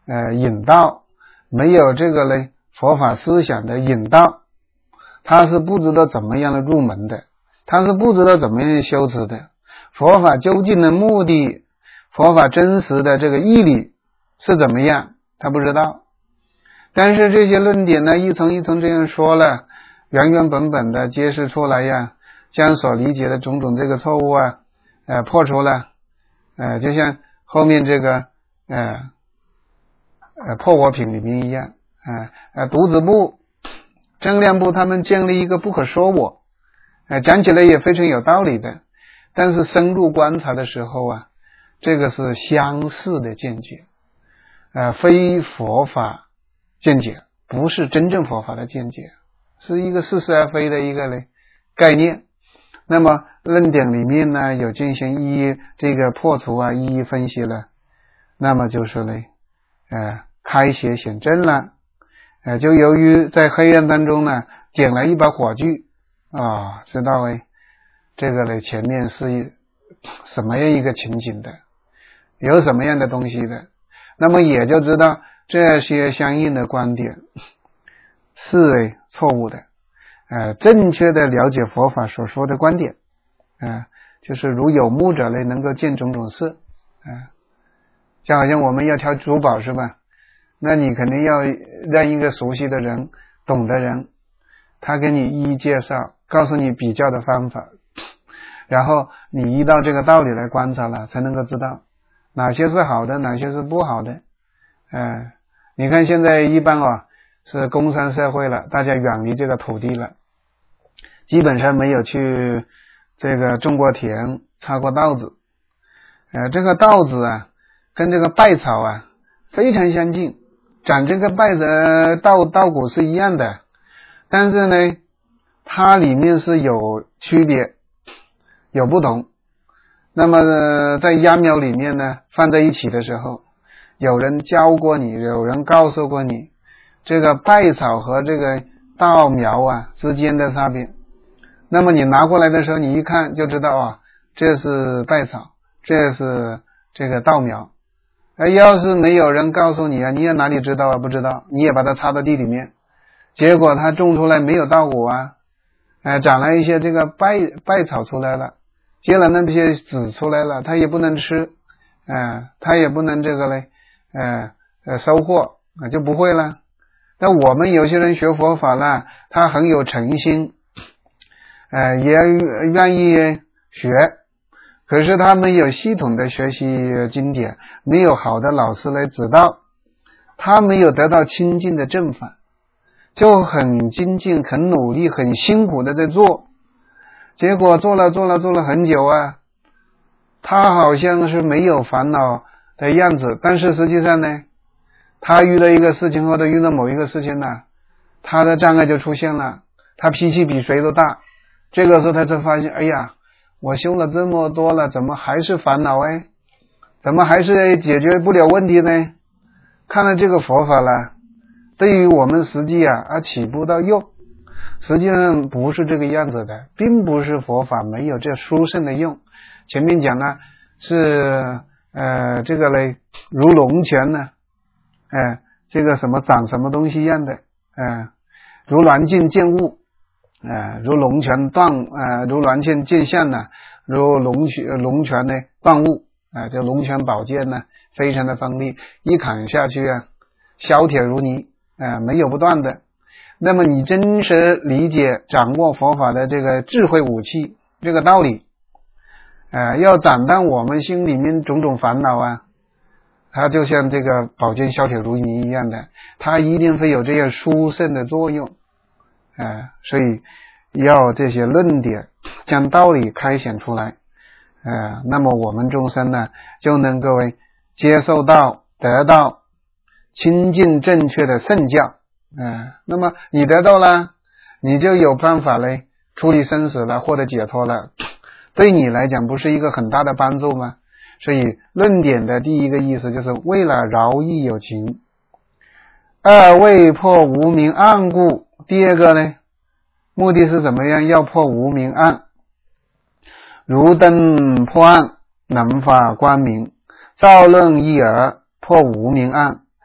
呃引导，没有这个呢佛法思想的引导，他是不知道怎么样的入门的，他是不知道怎么样修持的。佛法究竟的目的，佛法真实的这个义理是怎么样，他不知道。但是这些论点呢，一层一层这样说了，原原本本的揭示出来呀，将所理解的种种这个错误啊，呃破除了，呃就像后面这个呃呃破我品里面一样，呃呃独子部、正量部他们建立一个不可说我，呃讲起来也非常有道理的，但是深入观察的时候啊，这个是相似的见解，呃非佛法见解，不是真正佛法的见解，是一个似是而非的一个呢概念。那么论点里面呢有进行一一这个破除啊，一一分析了，那么就是呢呃开显显真了，呃就由于在黑暗当中呢点了一把火炬啊，知道哎这个呢前面是什么样一个情景的，有什么样的东西的，那么也就知道这些相应的观点是错误的，呃，正确的了解佛法所说的观点，呃，就是如有目者呢，能够见种种事，呃，就好像我们要挑珠宝是吧？那你肯定要让一个熟悉的人、懂的人，他给你一一介绍，告诉你比较的方法，然后你依照这个道理来观察了，才能够知道哪些是好的，哪些是不好的。呃，你看现在一般啊是工商社会了，大家远离这个土地了，基本上没有去这个种过田、插过稻子。呃，这个稻子啊，跟这个稗草啊非常相近，长这个稗的稻稻谷是一样的，但是呢，它里面是有区别、有不同。那么、呃、在秧苗里面呢，放在一起的时候，有人教过你，有人告诉过你，这个稗草和这个稻苗啊之间的差别。那么你拿过来的时候，你一看就知道啊，这是稗草，这是这个稻苗。而要是没有人告诉你啊，你也哪里知道啊？不知道，你也把它插到地里面，结果它种出来没有稻谷啊，呃、长了一些这个稗稗草出来了，结了那些籽出来了，它也不能吃，呃、它也不能这个嘞呃呃收获，呃、就不会了。但我们有些人学佛法呢，他很有诚心，呃也愿意学，可是他没有系统的学习经典，没有好的老师来指导，他没有得到清净的正法，就很精进、很努力、很辛苦的在做，结果做了做了做了很久啊，他好像是没有烦恼的样子，但是实际上呢，他遇到一个事情或者遇到某一个事情呢，他的障碍就出现了，他脾气比谁都大，这个时候他就发现，哎呀，我修了这么多了，怎么还是烦恼哎？怎么还是解决不了问题呢？看了这个佛法了，对于我们实际啊啊起不到用，实际上不是这个样子的，并不是佛法没有这殊胜的用。前面讲呢是呃这个嘞如龙泉呢，呃这个什么长什么东西一样的，呃如鸾镜见物，呃如龙泉断呃如鸾镜见相呢，如龙泉龙泉呢断物，呃这龙泉宝剑呢非常的锋利，一砍下去啊削铁如泥，呃没有不断的。那么你真实理解掌握佛法的这个智慧武器，这个道理，呃要斩断我们心里面种种烦恼啊，它就像这个宝剑削铁如泥一样的，它一定会有这样殊胜的作用，呃所以要这些论点将道理开显出来，呃那么我们众生呢就能够接受到得到清净正确的圣教，呃那么你得到了，你就有办法嘞处理生死了，获得解脱了，对你来讲不是一个很大的帮助吗？所以论点的第一个意思就是为了饶益有情，二为破无明暗故，第二个呢目的是怎么样？要破无明暗，如灯破暗，能发光明，照楞一耳，破无明暗，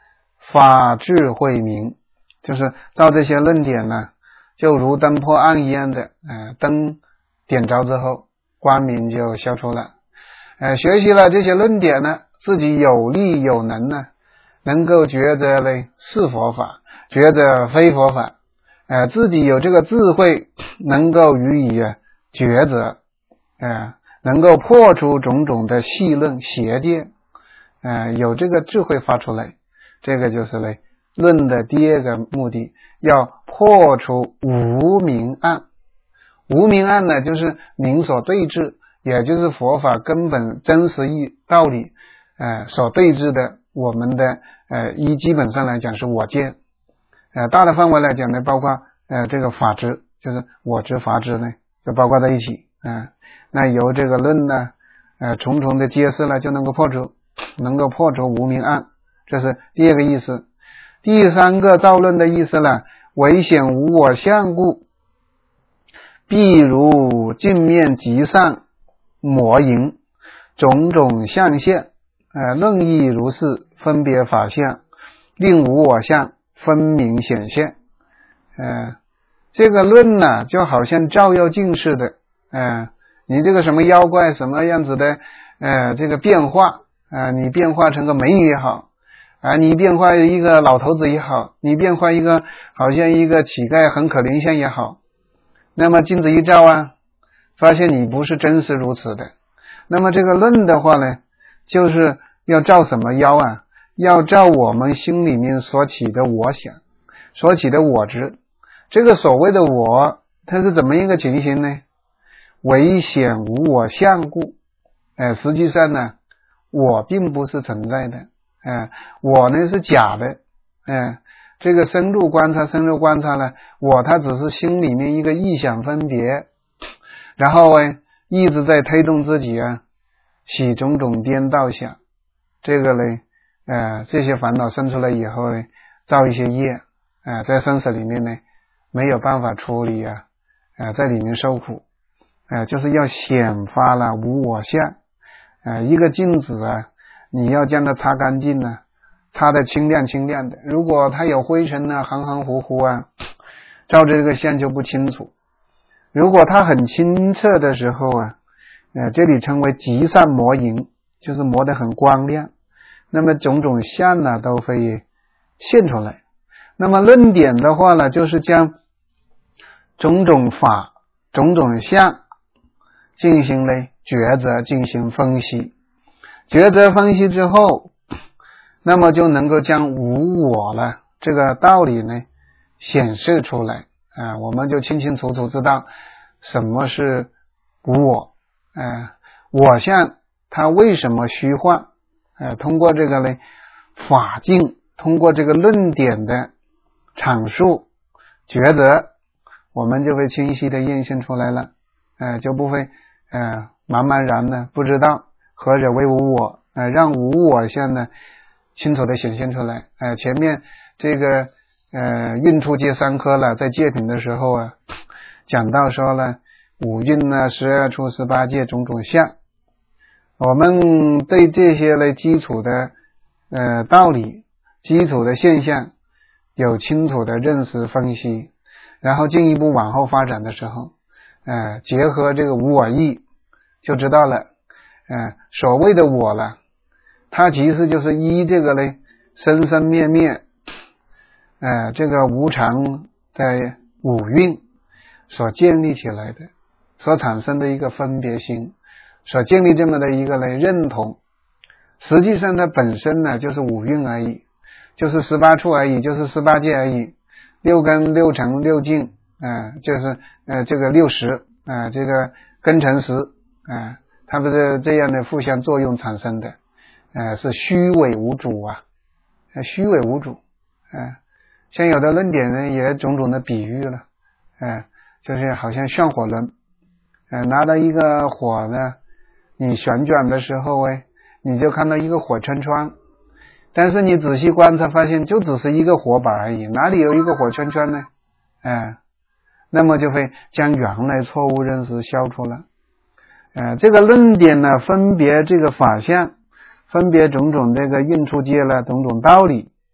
发智慧明，就是到这些论点呢，就如灯破暗一样的，呃，灯点着之后，光明就消除了。呃，学习了这些论点呢，自己有力有能呢，能够觉得呢是佛法，觉得非佛法，呃，自己有这个智慧，能够予以抉择，呃，能够破除种种的戏论邪见，呃，有这个智慧发出来，这个就是呢论的第二个目的，要破除无明暗。无明暗呢，就是明所对治，也就是佛法根本真实义道理，呃，所对治的我们的呃一基本上来讲是我见，呃，大的范围来讲呢，包括呃这个法知，就是我知法知呢，就包括在一起，呃，那由这个论呢，呃重重的揭示了，就能够破除，能够破除无明暗，这是第二个意思。第三个造论的意思呢，唯显无我相故，譬如镜面极上魔淫，种种相现，呃，论亦如是，分别法相，令无我相分明显现。呃，这个论呢，就好像照妖镜似的，呃，你这个什么妖怪什么样子的，呃，这个变化，呃，你变化成个美女也好，啊，你变化一个老头子也好，你变化一个好像一个乞丐很可怜相也好，那么镜子一照啊，发现你不是真实如此的。那么这个论的话呢，就是要照什么妖啊？要照我们心里面所起的我想，所起的我执。这个所谓的我，它是怎么一个情形呢？唯显无我相故，呃，实际上呢，我并不是存在的，呃，我呢是假的，呃，这个深入观察，深入观察呢，我它只是心里面一个臆想分别，然后呢，一直在推动自己啊，起种种颠倒想，这个呢，呃，这些烦恼生出来以后呢，造一些业，呃，在生死里面呢，没有办法处理啊，呃，在里面受苦，呃，就是要显发了无我相，呃，一个镜子啊，你要将它擦干净呢，擦得清亮清亮的，如果它有灰尘呢，含含糊糊啊，照这个相就不清楚。如果它很清澈的时候啊，呃，这里称为极上磨银，就是磨得很光亮，那么种种相呢都会现出来。那么论点的话呢，就是将种种法、种种相进行了抉择，进行分析。抉择分析之后，那么就能够将无我了这个道理呢显示出来啊、呃，我们就清清楚楚知道什么是无我，呃，我相它为什么虚幻，呃，通过这个呢法境，通过这个论点的阐述抉择，我们就会清晰的验证出来了，呃，就不会呃茫茫然的不知道何者为无我，呃，让无我相呢清楚的显现出来。呃，前面这个呃运出界三科了，在界品的时候啊，讲到说了五蕴呢、十二处、十八界种种相，我们对这些类基础的呃道理、基础的现象有清楚的认识分析，然后进一步往后发展的时候，呃，结合这个无我义，就知道了，呃，所谓的我了，它其实就是依这个呢生生灭灭，呃，这个无常的五蕴所建立起来的，所产生的一个分别心，所建立这么的一个呢认同，实际上它本身呢就是五蕴而已，就是十八处而已，就是十八界而已，六根、六尘、六境，呃，就是呃这个六识，呃，这个根尘识，呃，它们的这样的互相作用产生的，呃，是虚伪无主啊，呃、虚伪无主，呃，像有的论点呢也种种的比喻了，呃，就是好像旋火轮，呃，拿到一个火呢，你旋转的时候哎，你就看到一个火圈圈，但是你仔细观察发现就只是一个火把而已，哪里有一个火圈圈呢？呃，那么就会将原来错误认识消除了。呃，这个论点呢，分别这个法相，分别种种这个运出界了种种道理，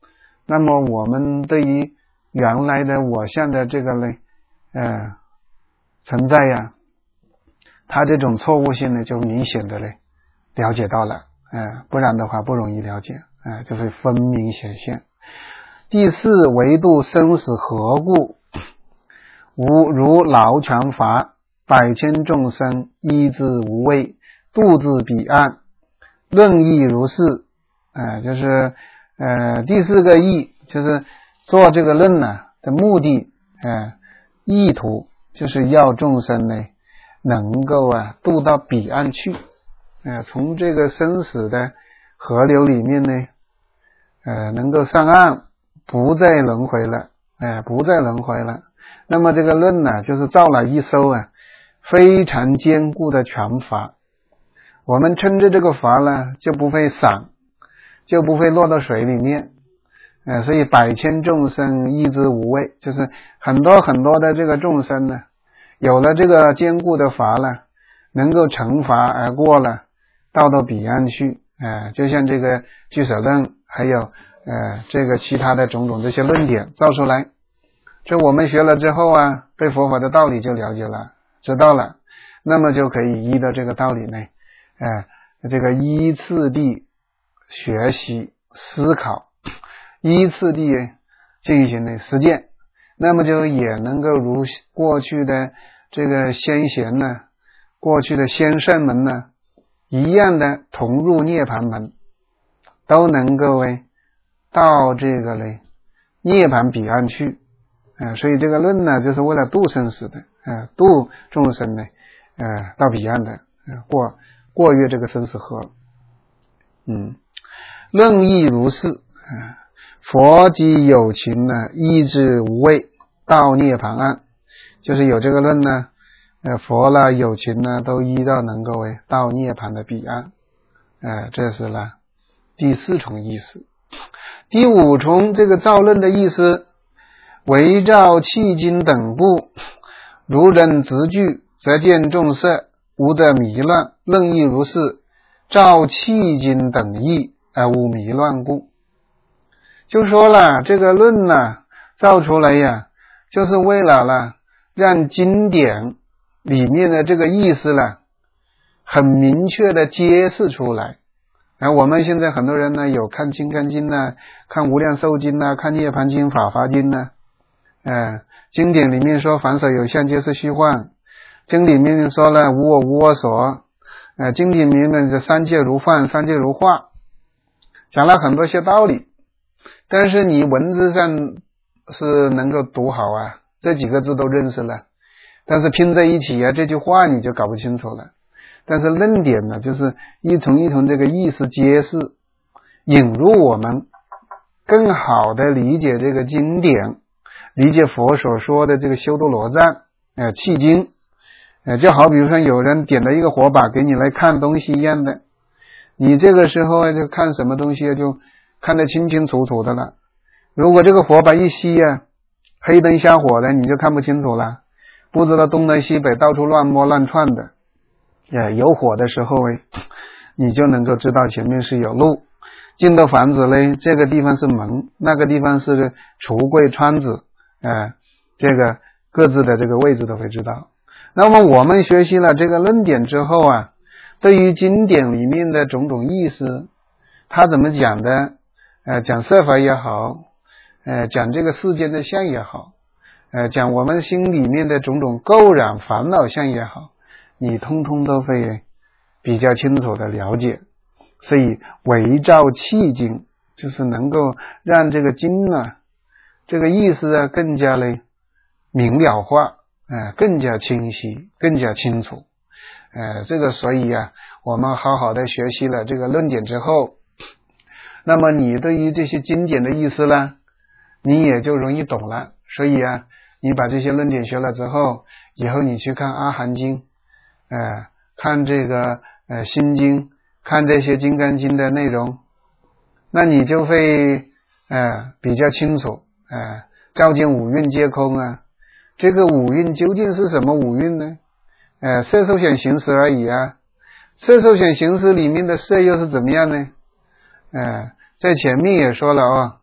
那么我们对于原来的我相的这个呢呃存在呀，它这种错误性呢就明显的嘞了解到了，呃不然的话不容易了解，呃就会分明显现。第四，唯度生死何故？无如劳权伐，百千众生依之无畏，渡至彼岸，论亦如是。呃就是呃第四个义，就是做这个论呢的目的，呃意图就是要众生呢能够啊渡到彼岸去，呃从这个生死的河流里面呢呃能够上岸，不再轮回了，呃不再轮回了。那么这个论呢就是造了一艘啊非常坚固的权法，我们撑着这个筏呢就不会散，就不会落到水里面，呃所以百千众生依之无畏，就是很多很多的这个众生呢有了这个坚固的筏了，能够乘筏而过了，到到彼岸去，呃就像这个俱舍论还有呃这个其他的种种这些论点造出来，这我们学了之后啊，对佛法的道理就了解了，知道了，那么就可以依着这个道理呢，呃，这个依次地学习思考，依次地进行的实践，那么就也能够如过去的这个先贤呢，过去的先圣们呢一样的同入涅槃门，都能够诶到这个嘞涅槃彼岸去。呃，所以这个论呢，就是为了度生死的，呃，度众生呢，呃，到彼岸的，呃，过过越这个生死河。嗯，论亦如是。呃、佛即有情呢，依之无畏，到涅槃岸，就是有这个论呢，呃，佛啦有情呢，都依到能够为到涅槃的彼岸。呃，这是呢第四重意思。第五重这个造论的意思。唯照契经等部，如人直句，则见众色，无则迷乱。论亦如是，照契经等义，而无迷乱故。就说了，这个论呢，造出来呀，就是为了呢，让经典里面的这个意思呢，很明确的揭示出来。而我们现在很多人呢，有看金刚经呢，看无量寿经呢，看涅槃经、法华经呢。呃，经典里面说凡所有相皆是虚幻，经里面说了无我无我所，呃，经里面的三界如幻，三界如化，讲了很多些道理，但是你文字上是能够读好啊，这几个字都认识了，但是拼在一起啊，这句话你就搞不清楚了。但是论点呢，就是一重一重这个意思揭示，引入我们更好的理解这个经典，理解佛所说的这个修多罗藏呃契经，呃就好比如说有人点了一个火把给你来看东西一样的，你这个时候就看什么东西就看得清清楚楚的了。如果这个火把一熄啊，黑灯瞎火的，你就看不清楚了，不知道东南西北，到处乱摸乱窜的。呃有火的时候你就能够知道前面是有路，进到房子呢，这个地方是门，那个地方是橱柜窗子，呃，这个各自的这个位置都会知道。那么我们学习了这个论点之后啊，对于经典里面的种种意思，他怎么讲的，呃，讲色法也好，呃，讲这个世间的相也好，呃，讲我们心里面的种种垢染烦恼相也好，你通通都会比较清楚的了解。所以唯照契经，就是能够让这个经啊，这个意思啊更加的明了化，呃，更加清晰，更加清楚。呃，这个所以啊，我们好好的学习了这个论点之后，那么你对于这些经典的意思呢，你也就容易懂了。所以啊，你把这些论点学了之后，以后你去看阿含经，呃，看这个呃心经，看这些金刚经的内容，那你就会呃比较清楚，呃照见五蕴皆空啊。这个五蕴究竟是什么五蕴呢？呃色受想行识而已啊。色受想行识里面的色又是怎么样呢？呃在前面也说了啊、哦，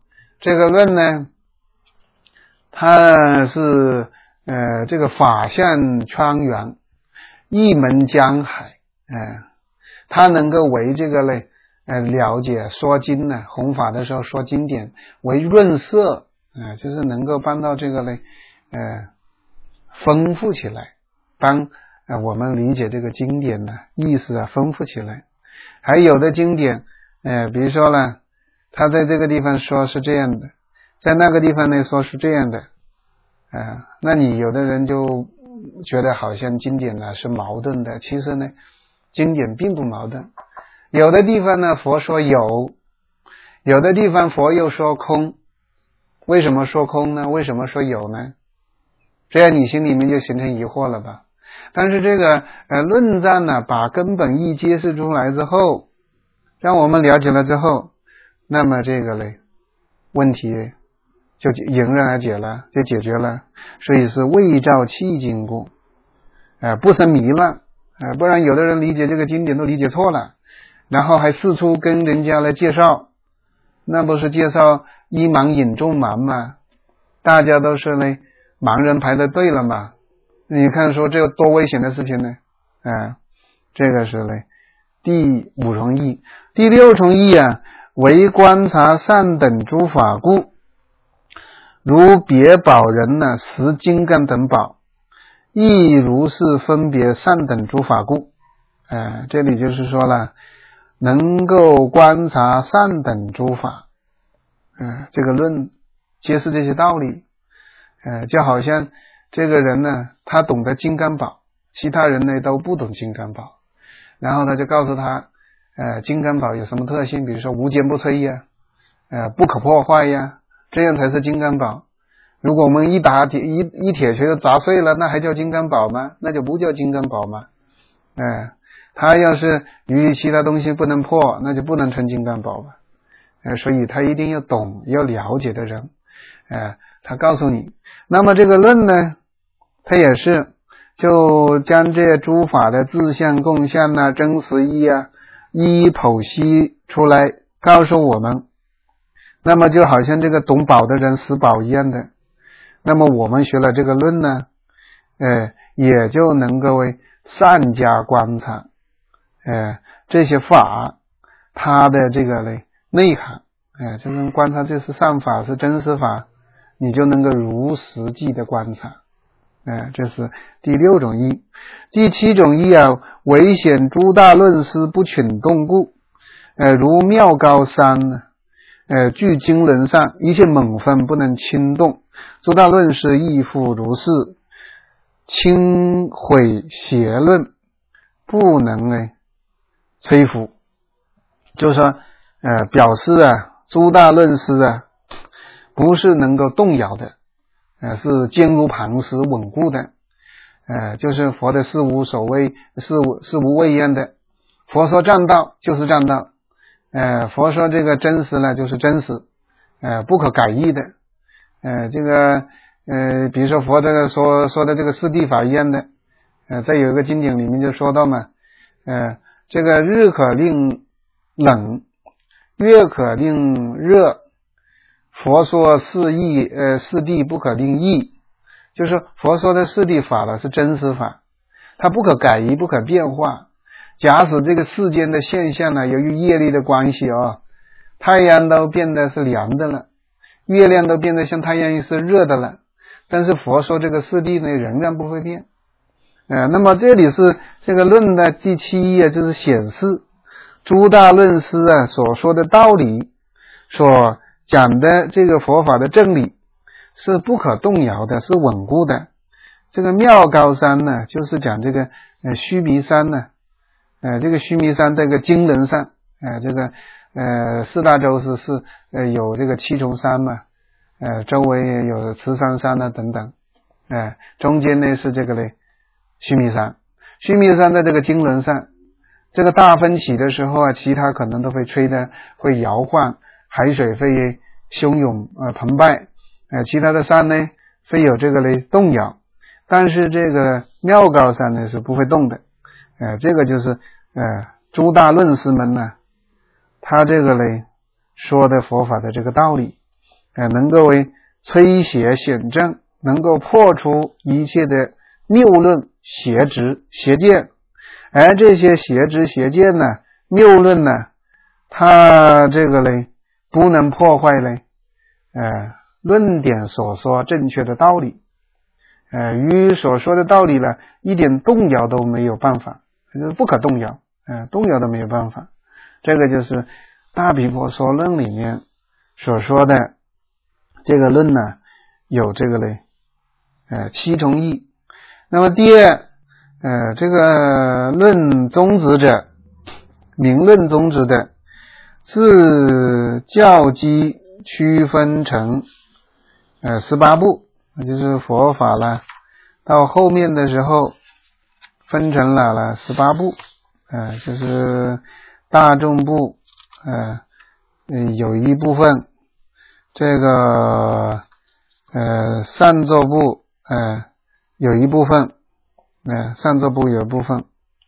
这个论呢，它是呃这个法相川源，一门江海，呃，它能够为这个呢呃了解说经呢，弘法的时候说经典为润色，呃，就是能够帮到这个呢呃丰富起来，帮呃我们理解这个经典呢意思啊丰富起来。还有的经典呃比如说呢，他在这个地方说是这样的，在那个地方呢说是这样的，呃那你有的人就觉得好像经典呢是矛盾的，其实呢经典并不矛盾。有的地方呢佛说有，有的地方佛又说空。为什么说空呢？为什么说有呢？这样你心里面就形成疑惑了吧。但是这个呃论战呢，把根本意揭示出来之后，让我们了解了之后，那么这个嘞问题就迎刃而解了，就解决了。所以是未照契经故，呃不生迷乱，呃不然有的人理解这个经典都理解错了，然后还四处跟人家来介绍，那不是介绍一盲引众盲吗？大家都是呢盲人排的队了嘛？你看说这有多危险的事情呢？啊，这个是呢第五重义。第六重义啊，为观察善等诸法故，如别宝人呢识金刚等宝，亦如是分别善等诸法故。呃，这里就是说了，能够观察善等诸法，呃，这个论揭示这些道理，呃，就好像这个人呢，他懂得金刚宝，其他人呢都不懂金刚宝，然后他就告诉他，呃，金刚宝有什么特性？比如说无坚不摧呀，呃，不可破坏呀，这样才是金刚宝。如果我们一打铁一一铁锤就砸碎了，那还叫金刚宝吗？那就不叫金刚宝吗？呃，他要是与其他东西不能破，那就不能成金刚宝吧。呃，所以他一定要懂要了解的人，呃，他告诉你。那么这个论呢，他也是就将这诸法的自相共相啊、真实义啊一一剖析出来告诉我们。那么就好像这个懂宝的人识宝一样的，那么我们学了这个论呢，呃，也就能够为善加观察，呃，这些法它的这个呢内涵，呃，就能观察这是善法是真实法，你就能够如实际的观察，呃，这是第六种义。第七种义啊，唯显诸大论师不群动故，呃，如妙高山呢，呃，据经纶上一切猛风不能轻动，诸大论师亦复如是，轻毁邪论不能呢摧伏。就是说呃，表示啊诸大论师啊不是能够动摇的，呃，是坚如磐石稳固的，呃，就是佛的事无所谓事无事无畏焉的。佛说正道就是正道，呃，佛说这个真实呢就是真实，呃，不可改易的，呃，这个呃，比如说佛这个说说的这个四谛法一样的，呃，在有一个经典里面就说到嘛，呃，这个日可令冷，月可令热，佛说四义呃四谛不可令异，就是佛说的四谛法了是真实法，它不可改移不可变化。假使这个世间的现象呢，由于业力的关系啊，太阳都变得是凉的了，月亮都变得像太阳是热的了，但是佛说这个四谛呢仍然不会变。呃，那么这里是这个论的第七页，就是显示诸大论师啊所说的道理，所讲的这个佛法的正理是不可动摇的，是稳固的。这个妙高山呢，就是讲这个呃须弥山呢，呃这个须弥山这个经纶上，呃这个呃四大洲是是呃有这个七重山嘛，呃周围也有慈山山啊等等，呃中间呢是这个嘞须弥山。须弥山在这个经纶上，这个大风起的时候啊，其他可能都会吹的会摇晃，海水会汹涌呃澎湃，呃其他的山呢会有这个嘞动摇，但是这个妙高山呢是不会动的。呃这个就是呃诸大论师们呢他这个嘞说的佛法的这个道理。 呃，能够为摧邪显正，能够破除一切的谬论、邪执、邪见。而这些邪执、邪见呢，谬论呢，它这个呢，不能破坏呢，呃，论点所说正确的道理，呃，与所说的道理呢，一点动摇都没有办法，就是不可动摇，呃，动摇都没有办法。这个就是大毗婆说论里面所说的这个论呢，有这个呢，呃，七重义。那么第二，呃，这个论宗旨者，明论宗旨的，是教基区分成呃十八部，那就是佛法了。到后面的时候分成了了十八部，呃，就是大众部，呃，有一部分，这个呃善作部，呃，有一部分，呃，善作部有一部分。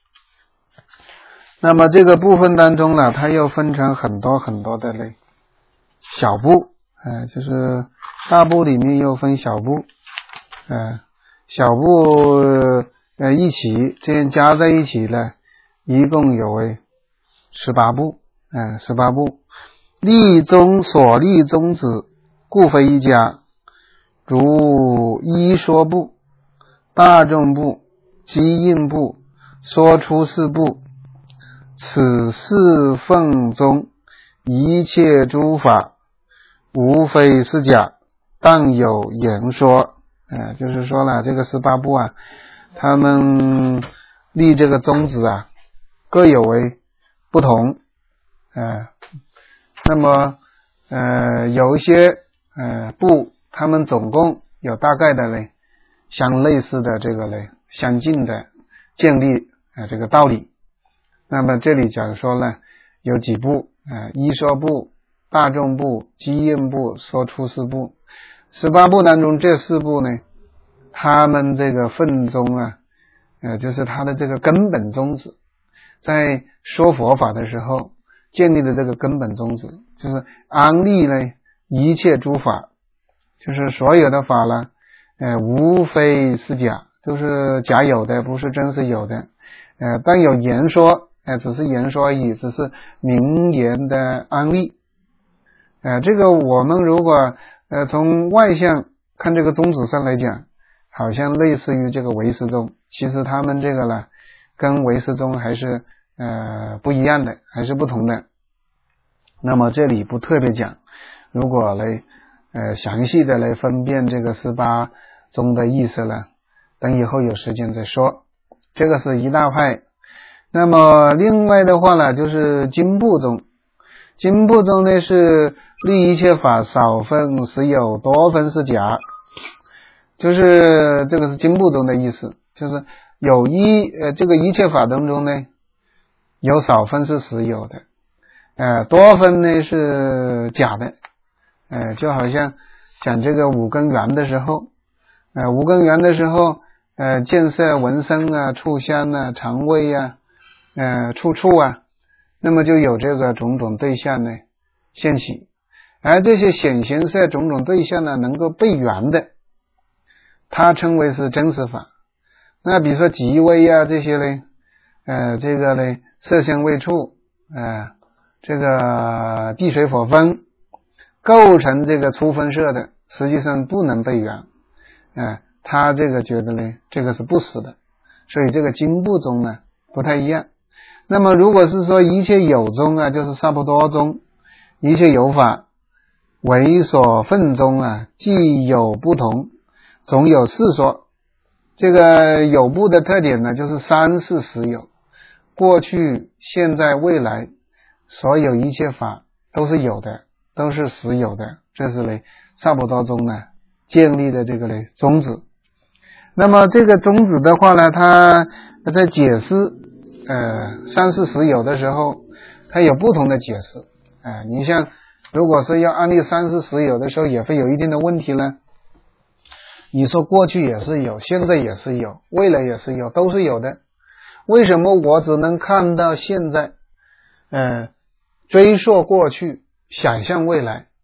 那么这个部分当中呢，它又分成很多很多的类小部，呃，就是大部里面又分小部，呃，小部呃一起这样加在一起呢，一共有为十八部，呃，十八部。立宗所立宗旨，故非一家，如一说部、大众部、机应部、说出世部。此四分中一切诸法无非是假，但有言说。呃，就是说了这个十八部啊，他们立这个宗旨啊，各有为不同。呃，那么呃有一些呃部，他们总共有大概的呢相类似的这个呢相近的建立呃这个道理。那么这里讲说呢，有几部，呃，一说部、大众部、机应部、说出世部。十八部当中这四部呢，他们这个分宗啊，呃，就是他的这个根本宗旨，在说佛法的时候建立的这个根本宗旨，就是安立呢一切诸法，就是所有的法呢，呃，无非是假，都是假有的，不是真实有的，呃，但有言说。呃，只是言说而已，只是名言的安立。呃，这个我们如果呃从外向看这个宗旨上来讲，好像类似于这个唯识宗，其实他们这个呢，跟唯识宗还是呃不一样的，还是不同的。那么这里不特别讲，如果来呃详细的来分辨这个十八宗的意思呢，等以后有时间再说。这个是一大派。那么另外的话呢，就是经部宗。经部宗呢是立一切法少分实有，多分是假，就是这个是经部宗的意思，就是有一呃这个一切法当中呢，有少分是实有的，呃多分呢是假的，呃就好像讲这个五根缘的时候，呃五根缘的时候，呃见色闻声啊、触香啊、肠胃啊。呃，处处啊，那么就有这个种种对象呢现起，而这些显形色种种对象呢，能够被缘的，它称为是真实法。那比如说极微啊这些呢，呃，这个呢色香味触，呃，这个地水火风构成这个初分色的，实际上不能被缘，呃，他这个觉得呢，这个是不实的，所以这个经部宗呢不太一样。那么如果是说一切有宗啊，就是萨婆多宗，一切有法为所分宗啊，既有不同，总有四说。这个有部的特点呢，就是三世实有，过去、现在、未来，所有一切法都是有的，都是实有的，这是呢萨婆多宗呢建立的这个呢宗旨。那么这个宗旨的话呢，它在解释呃三世实有的时候，它有不同的解释。呃你像如果是要安立三世实有的时候，也会有一定的问题呢。你说过去也是有，现在也是有，未来也是有，都是有的，为什么我只能看到现在，呃追溯过去，想象未来，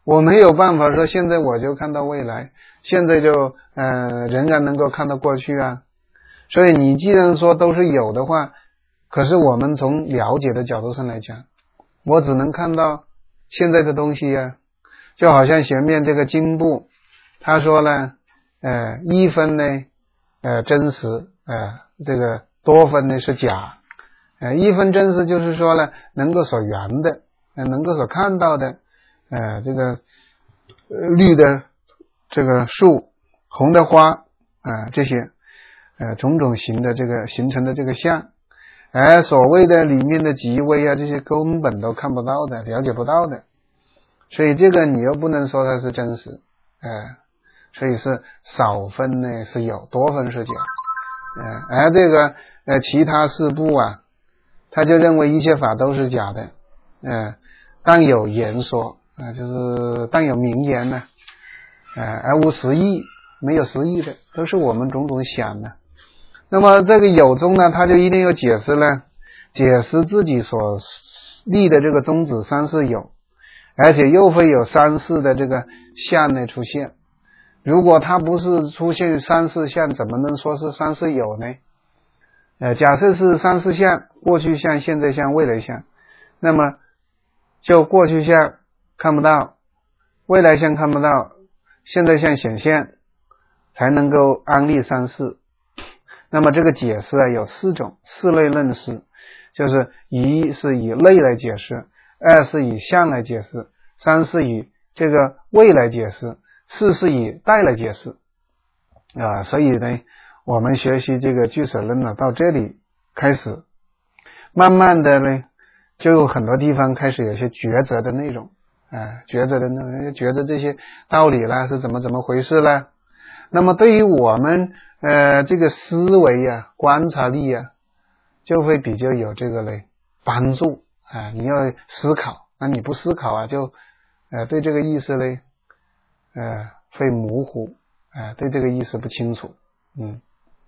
我没有办法说现在我就看到未来，现在就呃仍然能够看到过去啊。所以你既然说都是有的话，可是我们从了解的角度上来讲，我只能看到现在的东西啊。就好像前面这个经部他说呢，呃一分呢呃真实，呃这个多分呢是假。呃一分真实就是说呢能够所缘的，呃能够所看到的，呃这个呃绿的这个树，红的花啊、呃、这些呃种种形的这个形成的这个相，而所谓的里面的极微啊这些根本都看不到的，了解不到的。所以这个你又不能说它是真实，呃所以是少分呢是有，多分是假。呃而这个呃其他四部啊，他就认为一切法都是假的，呃当有言说啊、呃，就是当有名言呢，呃而无实义，没有实义的，都是我们种种想的。那么这个有中呢，他就一定要解释呢，解释自己所立的这个宗旨三世有，而且又会有三世的这个相呢出现。如果它不是出现三世相，怎么能说是三世有呢？呃，假设是三世相，过去相、现在相、未来相，那么就过去相看不到，未来相看不到，现在相显现，才能够安立三世。那么这个解释啊有四种，四类论释，就是一是以类来解释，二是以相来解释，三是以这个未来解释，四是以代来解释啊。所以呢，我们学习这个俱舍论呢，到这里开始，慢慢的呢，就有很多地方开始有些抉择的内容啊，抉择的内容，觉得这些道理啦是怎么怎么回事啦。那么对于我们呃这个思维啊、观察力啊，就会比较有这个嘞帮助啊。你要思考，那你不思考啊，就呃对这个意思嘞呃会模糊啊、呃，对这个意思不清楚。嗯，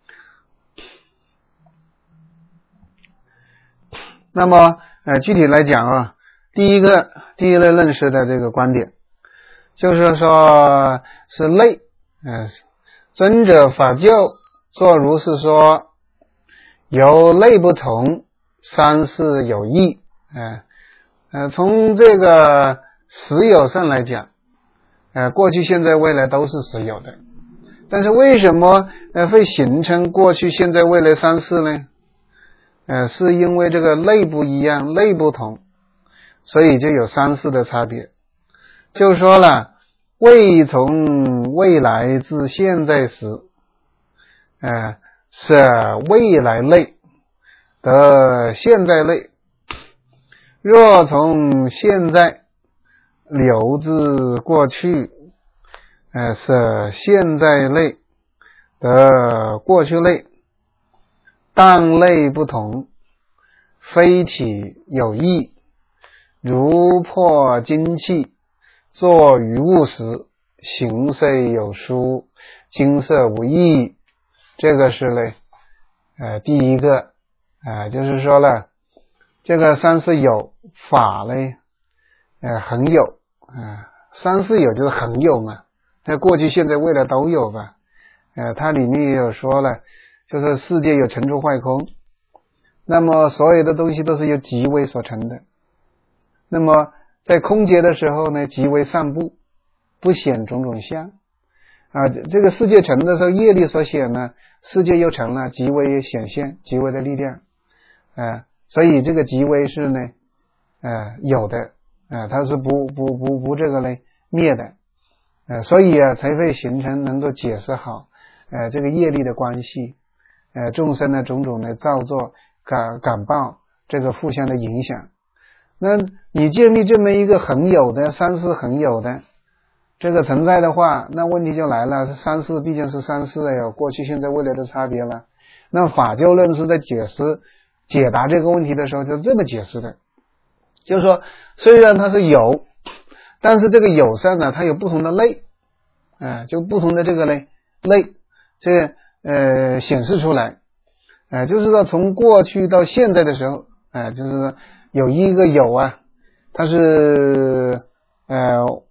那么呃具体来讲啊，第一个第一类认识的这个观点，就是说是类，呃尊者法教作如是说，由类不同，三世有异。呃呃从这个实有上来讲，呃过去现在未来都是实有的，但是为什么呃会形成过去现在未来三世呢？呃是因为这个类不一样，类不同，所以就有三世的差别。就说了，未从未来至现在时，呃是未来类得现在类，若从现在流至过去，呃是现在类得过去类，当类不同，非体有异，如破精气，作于物时，形色有殊，精色无异。这个是呢呃第一个呃就是说了，这个三世有法呢呃恒有，呃三世有就是恒有嘛，在过去现在未来都有吧。呃它里面也有说了，就是世界有成住坏空，那么所有的东西都是由极微所成的。那么在空劫的时候呢，极微散布，不显种种相啊。这个世界成的时候，业力所显呢，世界又成了极微显现，极微的力量啊。所以这个极微是呢，呃有的啊，它是不不不不这个呢灭的，呃所以啊才会形成能够解释好呃这个业力的关系，呃众生的种种的造作感感报这个互相的影响。那你建立这么一个恒有的三世恒有的这个存在的话，那问题就来了，三世毕竟是三世的，有过去现在未来的差别了。那法教论是在解释解答这个问题的时候就这么解释的，就是说虽然它是有，但是这个有上呢它有不同的类，呃、就不同的这个类类这个呃显示出来，呃就是说从过去到现在的时候，呃就是说有一个有啊，它是呃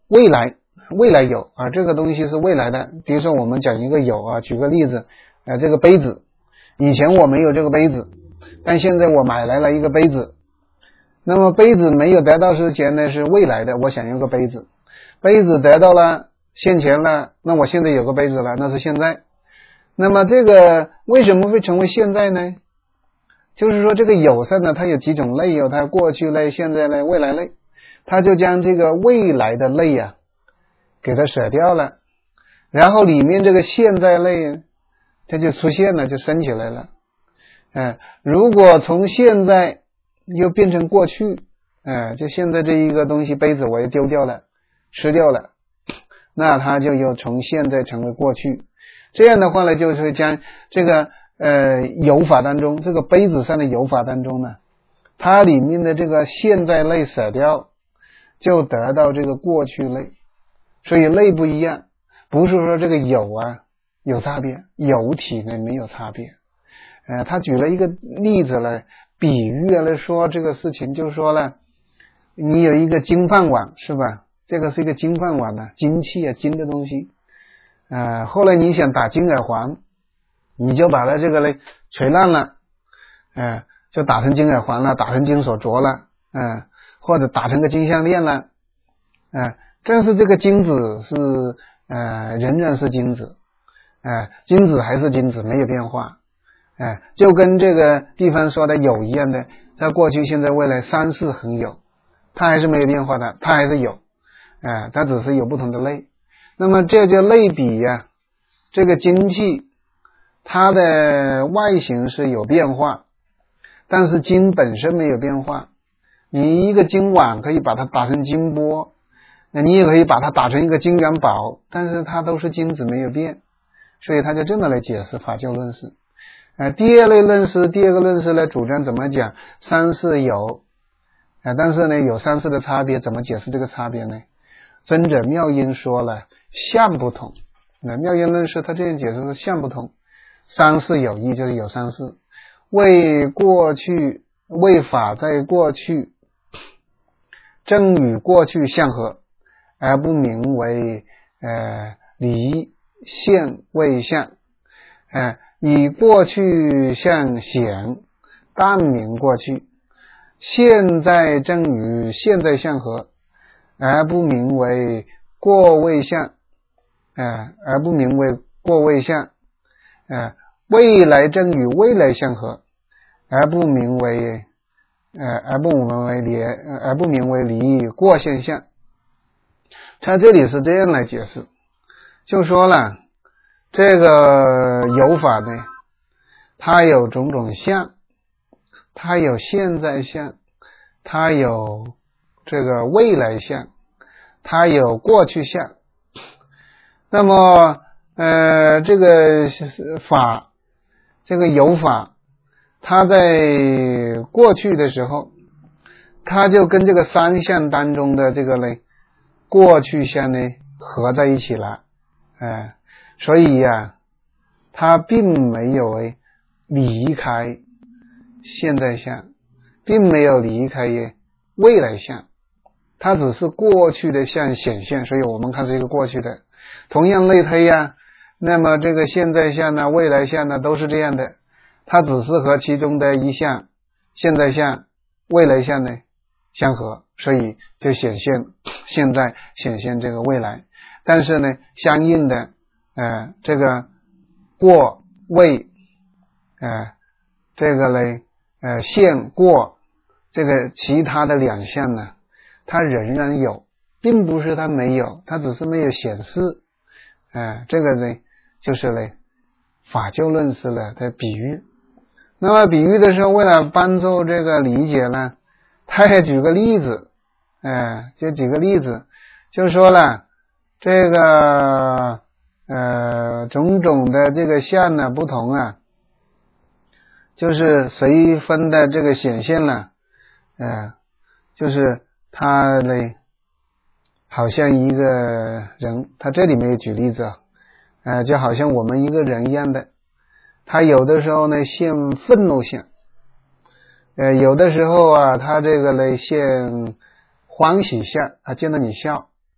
未来未来有啊，这个东西是未来的。比如说我们讲一个有啊，举个例子，呃，这个杯子，以前我没有这个杯子，但现在我买来了一个杯子。那么杯子没有得到之前呢是未来的，我想要个杯子，杯子得到了现前了，那我现在有个杯子了，那是现在。那么这个为什么会成为现在呢？就是说这个有上呢，它有几种类，有它过去类、现在类、未来类，它就将这个未来的类啊给它舍掉了，然后里面这个现在类它就出现了，就升起来了。哎，如果从现在又变成过去，哎，就现在这一个东西杯子我也丢掉了，吃掉了，那它就又从现在成为过去。这样的话呢，就是将这个呃有法当中，这个杯子上的有法当中呢，它里面的这个现在类舍掉，就得到这个过去类。所以类不一样，不是说这个有啊有差别，有体呢没有差别。呃，他举了一个例子来比喻来说这个事情，就说了，你有一个金饭碗是吧？这个是一个金饭碗的金器啊，金的东西。呃，后来你想打金耳环，你就把它这个嘞锤烂了，呃，就打成金耳环了，打成金手镯了，嗯、呃，或者打成个金项链了，呃，但是这个金子是呃仍然是金子，呃，金子还是金子，没有变化。哎，就跟这个地方说的有一样的，在过去、现在、未来三世恒有，它还是没有变化的，它还是有，哎，它只是有不同的类。那么这就类比呀、啊，这个金器它的外形是有变化，但是金本身没有变化。你一个金碗可以把它打成金钵，那你也可以把它打成一个金元宝，但是它都是金子没有变，所以他就这么来解释法教论释。呃，第二类论释，第二个论释呢，主张怎么讲三世有，呃，但是呢有三世的差别，怎么解释这个差别呢？尊者妙音说了相不同，那妙音论释他这样解释是相不同，三世有义就是有三世，为过去为法在过去正与过去相合，而不名为呃离现为相，呃以过去相显，但名过去；现在正与现在相合，而不名为过位相，呃，而不名为过位相；呃，未来正与未来相合，而不名为呃，而不名为离，而不名为离过现象。他这里是这样来解释，就说了。这个有法呢，它有种种相，它有现在相，它有这个未来相，它有过去相。那么呃，这个法，这个有法，它在过去的时候，它就跟这个三相当中的这个呢过去相呢合在一起了，哎、呃。所以呀、啊，它并没有离开现在相，并没有离开未来相，它只是过去的相显现，所以我们看是一个过去的。同样类推呀、啊，那么这个现在相呢、未来相呢都是这样的，它只是和其中的一项现在相、未来相呢相合，所以就显现现在，显现这个未来。但是呢，相应的。呃，这个过未，呃，这个呢，呃，现过，这个其他的两项呢，它仍然有，并不是它没有，它只是没有显示。呃，这个呢，就是呢，法就论释了的比喻。那么比喻的时候，为了帮助这个理解呢，他也举个例子，呃，就举个例子，就说了这个。呃，种种的这个相呢不同啊，就是随分的这个显现呢，呃，就是他呢，好像一个人，他这里没有举例子，呃，就好像我们一个人一样的，他有的时候呢现愤怒相，呃，有的时候啊，他这个呢现欢喜相，啊，见到你笑，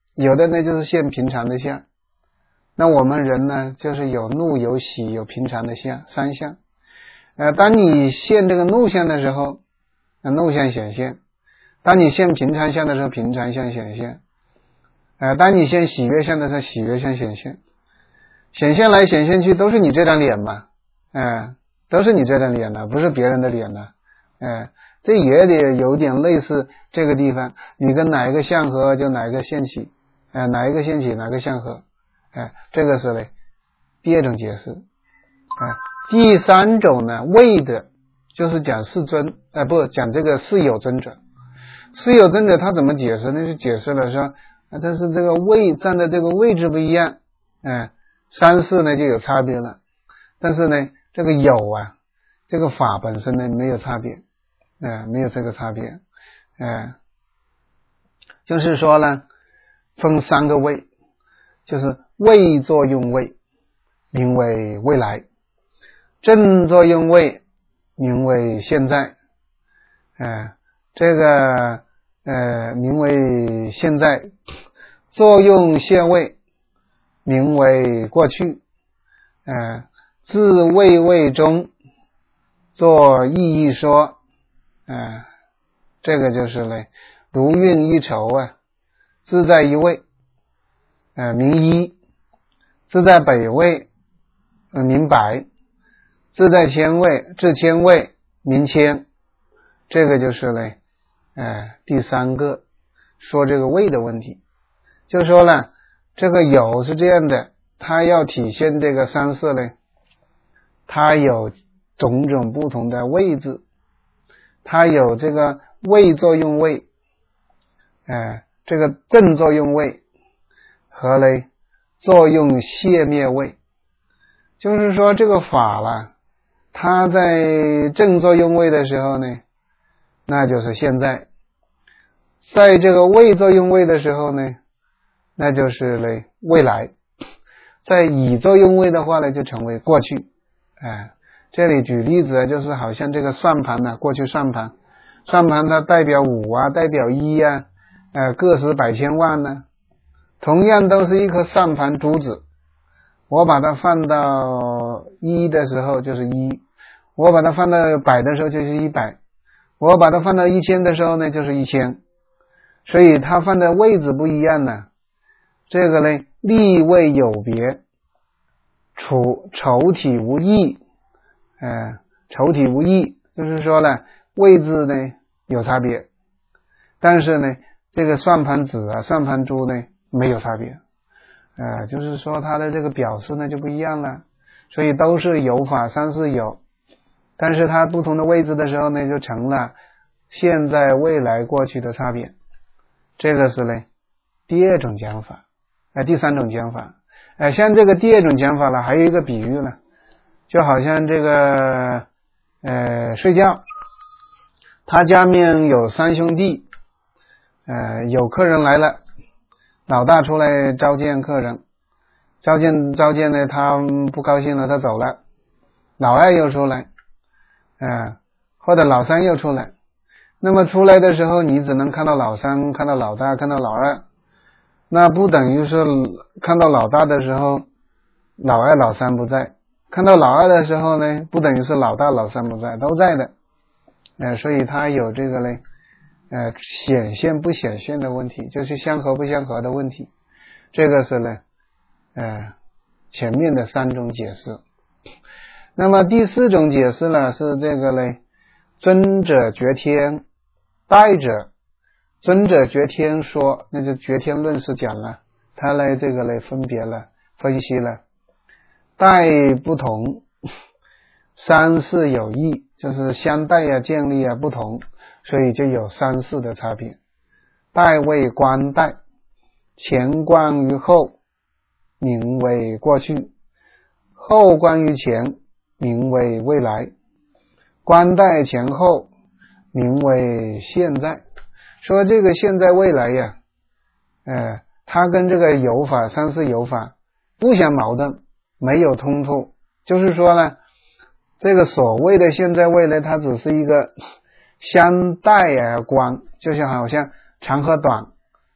有的呢就是现平常的相。那我们人呢，就是有怒有喜有平常的相，三相。呃，当你现这个怒相的时候，那怒相显现；当你现平常相的时候，平常相显现。呃，当你现喜悦相的时候，喜悦相显现。显现来显现去都是你这张脸嘛，呃，都是你这张脸了，不是别人的脸了。呃，这也得有点类似这个地方，你跟哪一个相合就哪一个现起，呃，哪一个现起哪个相合。哎，这个是嘞第二种解释。哎，第三种呢，位的就是讲世尊，哎，不讲这个世有尊者。世有尊者他怎么解释呢？就解释了说，啊，但是这个位站的这个位置不一样，哎，三世呢就有差别了。但是呢，这个有啊，这个法本身呢没有差别，哎，没有这个差别，哎，就是说呢，分三个位。就是位作用位名为未来，正作用位名为现在，呃、这个呃名为现在，作用现位名为过去，呃自位位中做意义说，呃这个就是呢如运一筹啊，自在一位呃，名一，自在北位，呃，名百，自在千位，至千位，名千。这个就是呢，呃，第三个说这个位的问题，就说了这个有是这样的，它要体现这个三世呢，它有种种不同的位置，它有这个位作用位，呃，这个正作用位。和嘞作用谢灭位，就是说这个法了，它在正作用位的时候呢，那就是现在；在这个位作用位的时候呢，那就是嘞未来；在乙作用位的话呢，就成为过去。哎，这里举例子就是好像这个算盘呢，过去算盘，算盘它代表五啊，代表一啊，呃，个十百千万呢。同样都是一颗算盘珠子，我把它放到一的时候就是一，我把它放到百的时候就是一百，我把它放到一千的时候呢就是一千，所以它放的位置不一样呢。这个呢立位有别，处丑体无异，呃，丑体无异，就是说呢位置呢有差别，但是呢这个算盘子啊算盘珠呢没有差别，呃，就是说它的这个表示呢就不一样了，所以都是有法三世有，但是它不同的位置的时候呢就成了现在未来过去的差别。这个是呢第二种讲法，呃，第三种讲法，呃，像这个第二种讲法呢还有一个比喻呢，就好像这个呃睡觉，他家面有三兄弟，呃，有客人来了，老大出来召见客人，召见召见呢，他不高兴了，他走了。老二又出来，呃，或者老三又出来。那么出来的时候，你只能看到老三，看到老大，看到老二。那不等于是看到老大的时候，老二老三不在；看到老二的时候呢，不等于是老大老三不在，都在的。呃，所以它有这个呢。呃，显现不显现的问题，就是相合不相合的问题，这个是呢，呃，前面的三种解释。那么第四种解释呢，是这个呢，尊者觉天，代者，尊者觉天说，那就觉天论是讲了，他来这个来分别了，分析了，代不同，三世有异，就是相待啊、建立啊不同。所以就有三世的差别，代为观代，前观于后，名为过去；后观于前，名为未来；观代前后，名为现在。说这个现在未来呀，呃，它跟这个有法三世有法不相矛盾，没有冲突。就是说呢，这个所谓的现在未来，它只是一个相待而观，就像好像长和短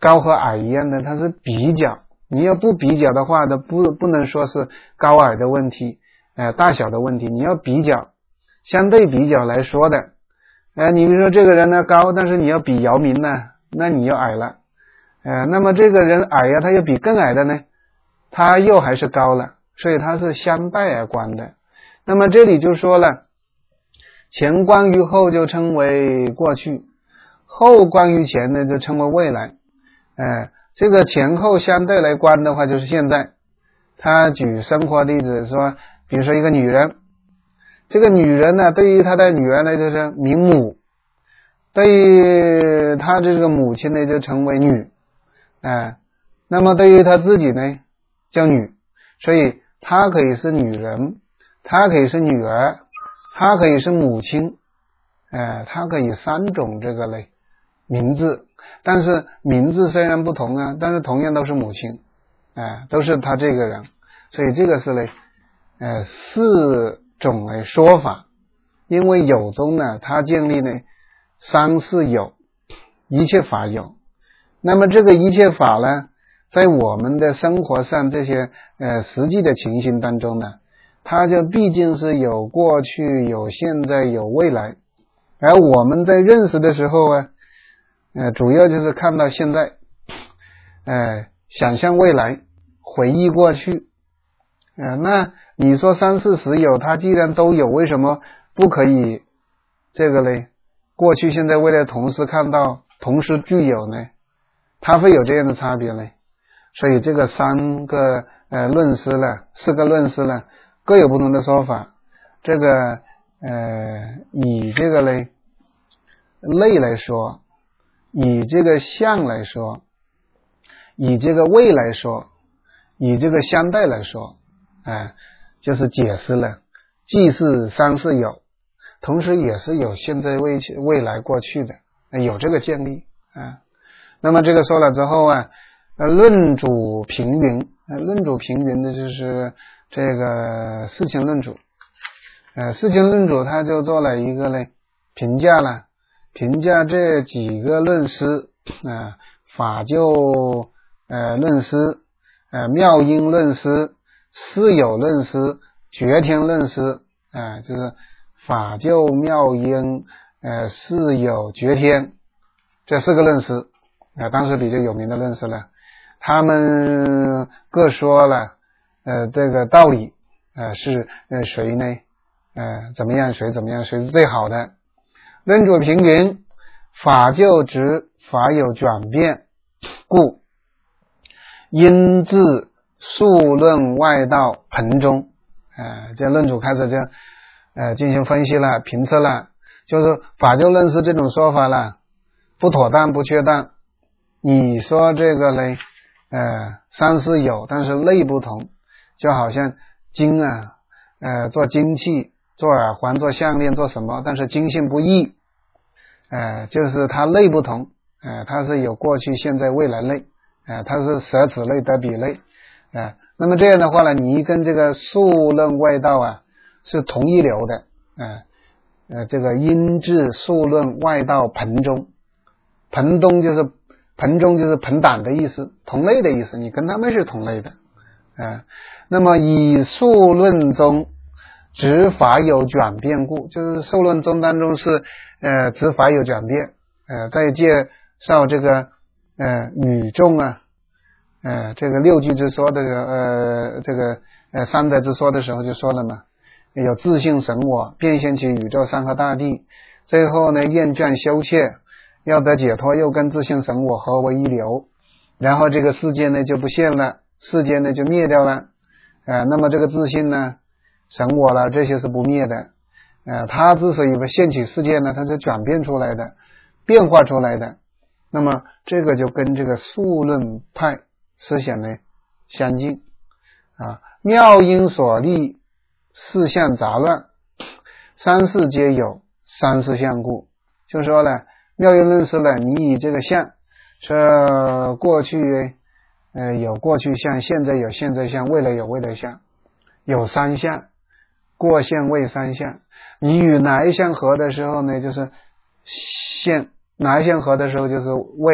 高和矮一样的，它是比较。你要不比较的话，它不不能说是高矮的问题，呃，大小的问题，你要比较，相对比较来说的。呃，你比如说这个人呢高，但是你要比姚明呢，那你又矮了。呃，那么这个人矮呀，他又比更矮的呢，他又还是高了，所以它是相待而观的。那么这里就说了，前观于后就称为过去，后观于前呢就称为未来。呃，这个前后相对来观的话就是现在。他举生活例子说，比如说一个女人，这个女人呢对于她的女儿呢就是名母，对于她这个母亲呢就成为女，呃，那么对于她自己呢叫女，所以她可以是女人，她可以是女儿，她可以是母亲，呃，她可以三种这个类名字，但是名字虽然不同啊，但是同样都是母亲，呃，都是她这个人，所以这个是嘞，呃，四种的说法。因为有中呢，它建立呢三是有，一切法有。那么这个一切法呢，在我们的生活上这些呃实际的情形当中呢，它就毕竟是有过去、有现在、有未来。而我们在认识的时候啊，呃，主要就是看到现在，呃，想象未来，回忆过去。呃，那你说三世实有，它既然都有，为什么不可以这个嘞？过去、现在、未来同时看到，同时具有呢？它会有这样的差别呢？所以这个三个呃论师呢，四个论师呢，各有不同的说法。这个呃以这个嘞类来说，以这个相来说，以这个位来说，以这个相待来说，哎、呃，就是解释了，既是三世有，同时也是有现在、未未来、过去的，呃、有这个建立啊、呃。那么这个说了之后啊，呃，论主评云，呃，论主评云的就是这个事情论主，呃，事情论主他就做了一个嘞评价了，评价这几个论师啊、呃，法救呃论师，呃，妙音论师，事有论师，觉天论师，啊、呃，就是法救妙音，呃，事有觉天这四个论师，啊、呃，当时比较有名的论师了，他们各说了，呃，这个道理，呃，是呃谁呢？呃，怎么样？谁怎么样？谁是最好的？论主评云，法就直，法有转变，故因自数论外道盆中，呃，这论主开始就呃进行分析了，评测了，就是法就论师这种说法了，不妥当，不确当。你说这个嘞，呃，三是有，但是类不同，就好像金啊，呃，做金器，做耳环，做项链，做什么，但是金性不异，呃，就是它类不同，呃，它是有过去、现在、未来类，呃，它是舍此类得彼类，呃，那么这样的话呢，你跟这个数论外道啊是同一流的，呃，呃，这个因至数论外道盆中，盆中就是盆中就是盆胆的意思，同类的意思，你跟他们是同类的，呃，那么以数论中执法有转变故，就是数论中当中是呃执法有转变，呃，在介绍这个呃语众啊，呃这个六句之说的呃这个呃三德之说的时候就说了嘛，有自性神我，变现其宇宙山河大地，最后呢厌倦羞怯，要得解脱，又跟自性神我合为一流，然后这个世界呢就不现了，世界呢就灭掉了，呃那么这个自性呢神我了，这些是不灭的，呃，它之所以不现起世界呢，它是转变出来的，变化出来的。那么这个就跟这个数论派思想呢相近啊。妙因所立，四相杂乱，三世皆有，三世相故。就说呢，妙因论师呢，你以这个相说过去呃有过去相，现在有现在相，未来有未来相，有三相。过现未三相，你与哪一相合的时候呢就是现，哪一相合的时候就是未，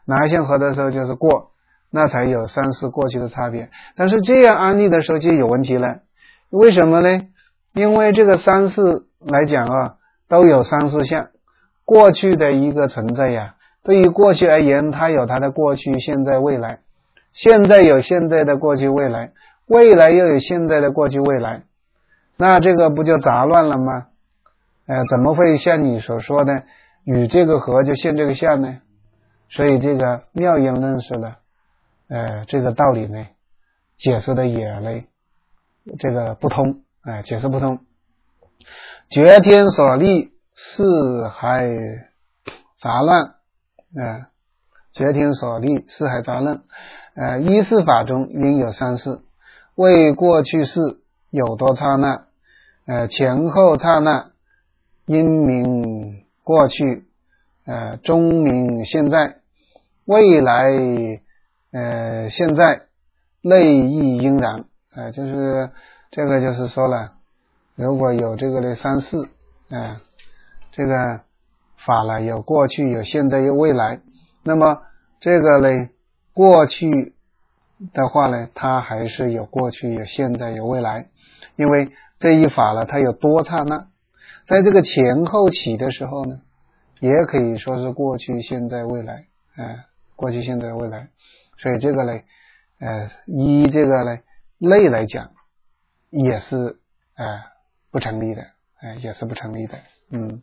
哪一项合的时候就是过，那才有三世过去的差别。但是这样安立的时候就有问题了，为什么呢？因为这个三世来讲啊，都有三世相，过去的一个存在呀，对于过去而言，它有它的过去、现在、未来，现在有现在的过去、未来，未来又有现在的过去、未来，那这个不就杂乱了吗？呃，怎么会像你所说的与这个合就现这个相呢？所以这个妙音论释呢，呃，这个道理呢，解释的也呢，这个不通，哎、呃，解释不通。觉天所立，四海杂乱，呃，觉天所立，四海杂乱。呃，一世法中应有三世，为过去世有多刹那，呃，前后刹那，因名过去，呃，中名现在，未来呃现在，内亦应然，呃，就是这个就是说了，如果有这个的三世，呃，这个法了有过去有现在有未来，那么这个呢过去的话呢，它还是有过去有现在有未来，因为这一法了它有多刹那，在这个前后起的时候呢，也可以说是过去现在未来，呃过去现在未来，所以这个呢呃依这个呢类来讲也是呃不成立的，呃也是不成立的。嗯，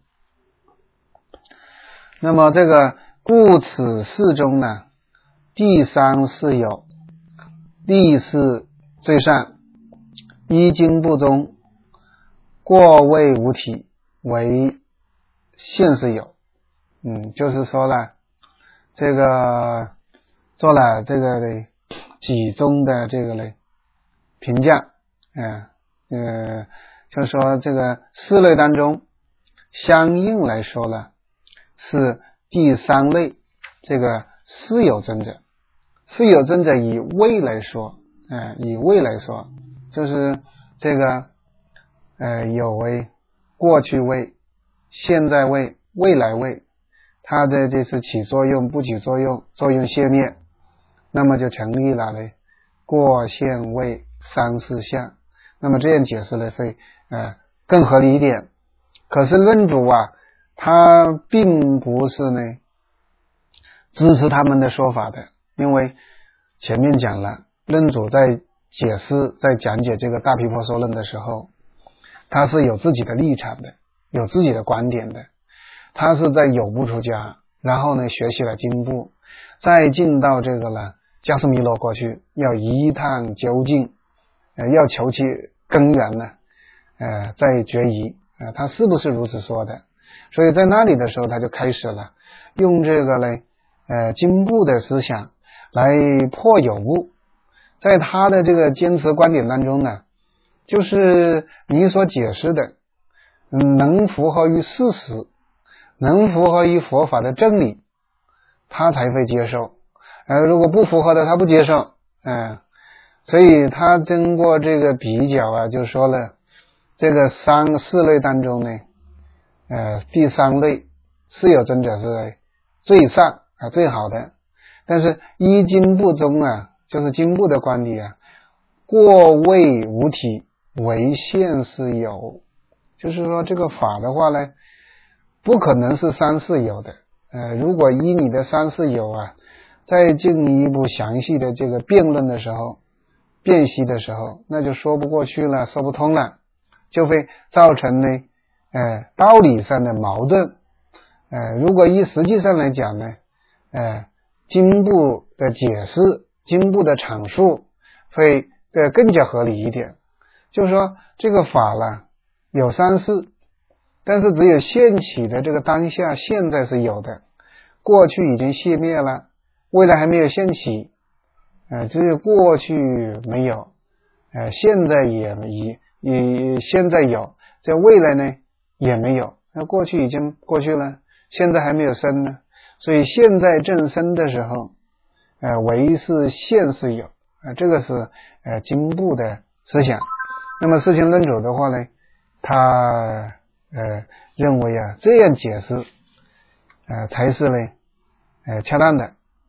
那么这个故此世中呢，第三世有，第四最上，一经不中，过位无体，为现世有。嗯，就是说了，这个做了这个呢几中的这个呢评价，呃呃，就是说这个四类当中，相应来说呢是第三类，这个私有真者，私有真者以位来说，呃，以位来说，就是这个呃有为、过去位、现在位、未来位，它的这是起作用不起作用，作用熄灭，那么就成立了呢过现位三世相。那么这样解释呢会呃更合理一点。可是论主啊，他并不是呢支持他们的说法的，因为前面讲了，论主在解释在讲解这个大毗婆说论的时候，他是有自己的立场的，有自己的观点的，他是在有部出家，然后呢学习了经部，再进到这个呢迦湿弥罗国去，要一探究竟，呃，要求其根源呢，呃，再决疑，呃，他是不是如此说的？所以在那里的时候，他就开始了用这个呢，呃，经部的思想来破有部。在他的这个坚持观点当中呢，就是你所解释的，嗯，能符合于事实，能符合于佛法的真理，他才会接受。呃，如果不符合的，他不接受。嗯、呃，所以他经过这个比较啊，就说了，这个三四类当中呢，呃，第三类私有真者是最上啊最好的，但是依经部中啊，就是经部的观点啊，过位无体，为现世有，就是说这个法的话呢，不可能是三世有的。呃，如果依你的三世有啊，再进一步详细的这个辩论的时候，辨析的时候，那就说不过去了，说不通了，就会造成呢，呃，道理上的矛盾。呃，如果依实际上来讲呢，呃，经部的解释、经部的阐述会呃更加合理一点。就是说，这个法了有三世，但是只有现起的这个当下，现在是有的，过去已经熄灭了，未来还没有现起，呃，只有过去没有，呃，现在也也也现在有，在未来呢也没有，那过去已经过去了，现在还没有生呢，所以现在正生的时候，呃，唯是现世有，呃，这个是呃经部的思想。那么世亲论主的话呢，他呃认为啊，这样解释呃才是呢呃恰当的。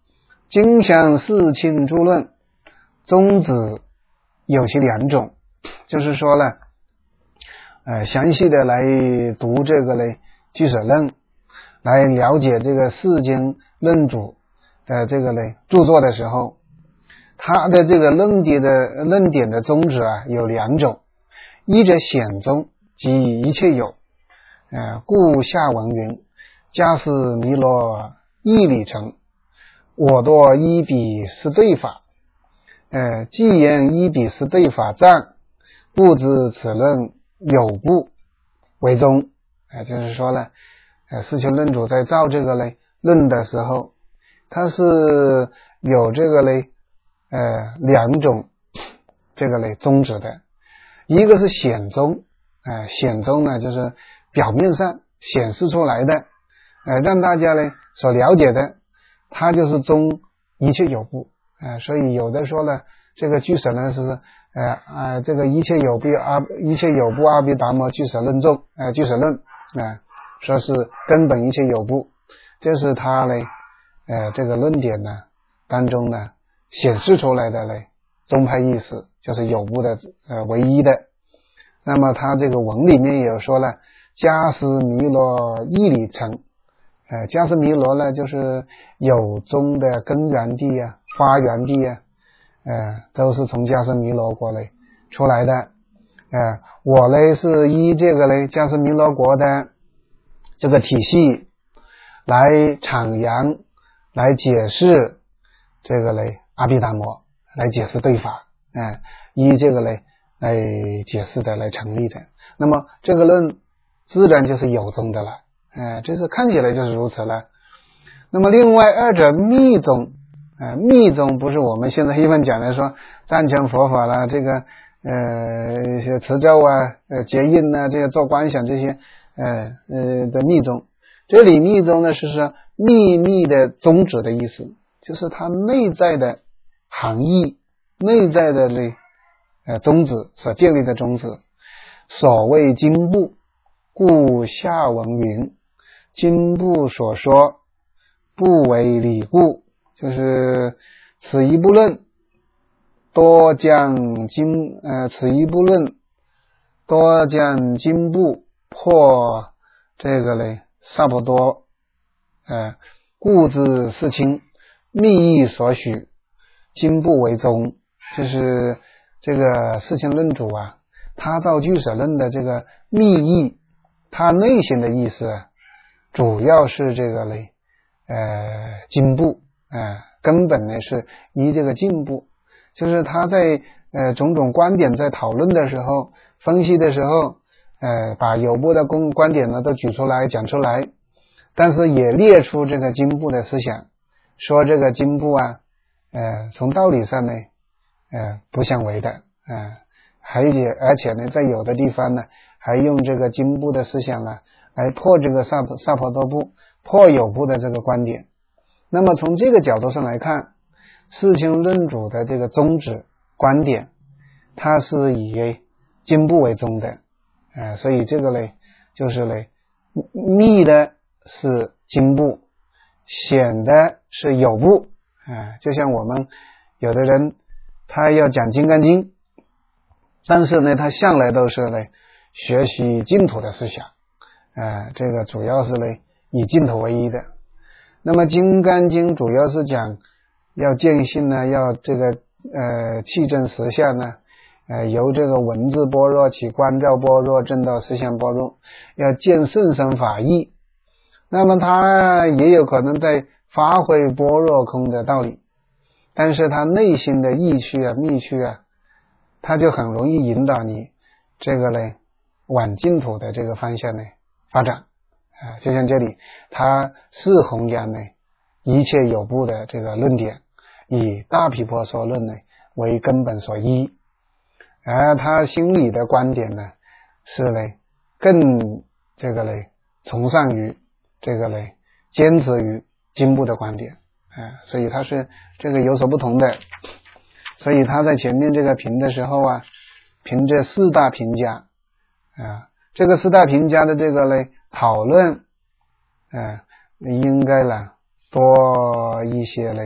经相四清诸论宗旨有其两种，就是说呢，呃，详细的来读这个呢俱舍论，来了解这个四经论主的这个呢著作的时候，他的这个论点的论点的宗旨啊有两种，一者显宗，即一切有，呃，故下文云：迦斯弥罗义理成，我多依彼是对法。呃，既言依彼是对法藏，不知此论有不为宗。呃，就是说呢，呃，四清论主在造这个呢论的时候，他是有这个呢呃两种这个呢宗旨的，一个是显宗，呃，显宗呢就是表面上显示出来的，呃，让大家呢所了解的，它就是宗一切有部，呃，所以有的说呢，这个俱舍呢是呃呃这个一切有部阿一切有部阿毗达摩俱舍论宗，呃俱舍论啊、呃，说是根本一切有部，这是他呢呃这个论点呢当中呢显示出来的呢宗派意思，就是有部的呃唯一的。那么他这个文里面也有说了，迦斯弥罗义理成，呃，迦斯弥罗呢就是有宗的根源地啊、发源地啊，呃，都是从迦斯弥罗国内出来的。呃，我呢是依这个呢迦斯弥罗国的这个体系来阐扬、来解释这个呢阿毗达摩，来解释对法，呃，依这个呢来解释的、来成立的。那么这个论自然就是有宗的了。呃，这是看起来就是如此了。那么另外二者密宗，呃，密宗不是我们现在一般讲的说赞成佛法啦，这个呃一些持咒啊、呃结印啊，这些做观想这些呃呃的密宗。这里密宗呢是说秘密的宗旨的意思，就是它内在的含义、内在的呢呃宗旨所建立的宗旨。所谓经部，故下文云。经部所说不为理故，就是此一部论多将经呃此一部论多将经部破这个嘞萨婆多，呃故知四清密意所许，经部为宗。就是这个四清论主啊，他造俱舍论的这个密意，他内心的意思啊主要是这个嘞，呃，经部，呃，根本呢是依这个经部，就是他在呃种种观点在讨论的时候、分析的时候，呃，把有部的观观点呢都举出来讲出来，但是也列出这个经部的思想，说这个经部啊，呃，从道理上呢，呃，不相违的，呃，还也而且呢，在有的地方呢，还用这个经部的思想呢。来破这个萨婆萨婆多部、破有部的这个观点。那么从这个角度上来看，四清论主的这个宗旨观点，它是以经部为宗的，呃，所以这个呢，就是呢，密的是经部，显的是有部，呃，就像我们有的人他要讲金刚经，但是呢，他向来都是呢学习净土的思想。呃，这个主要是呢以净土为一的。那么金刚经主要是讲要见性呢，要这个呃气正实相呢，呃由这个文字般若起观照般若，证到实相般若，要见甚深法义。那么他也有可能在发挥般若空的道理，但是他内心的意趣啊、密趣啊，他就很容易引导你这个呢往净土的这个方向呢发展，啊，就像这里，他是弘扬呢一切有部的这个论点，以大毗婆娑论呢为根本所依，而他心里的观点呢是呢更这个呢崇尚于这个呢坚持于经部的观点，啊，所以他是这个有所不同的。所以他在前面这个评的时候啊，评这四大评价啊。这个四大评价的这个呢讨论，呃，应该呢多一些呢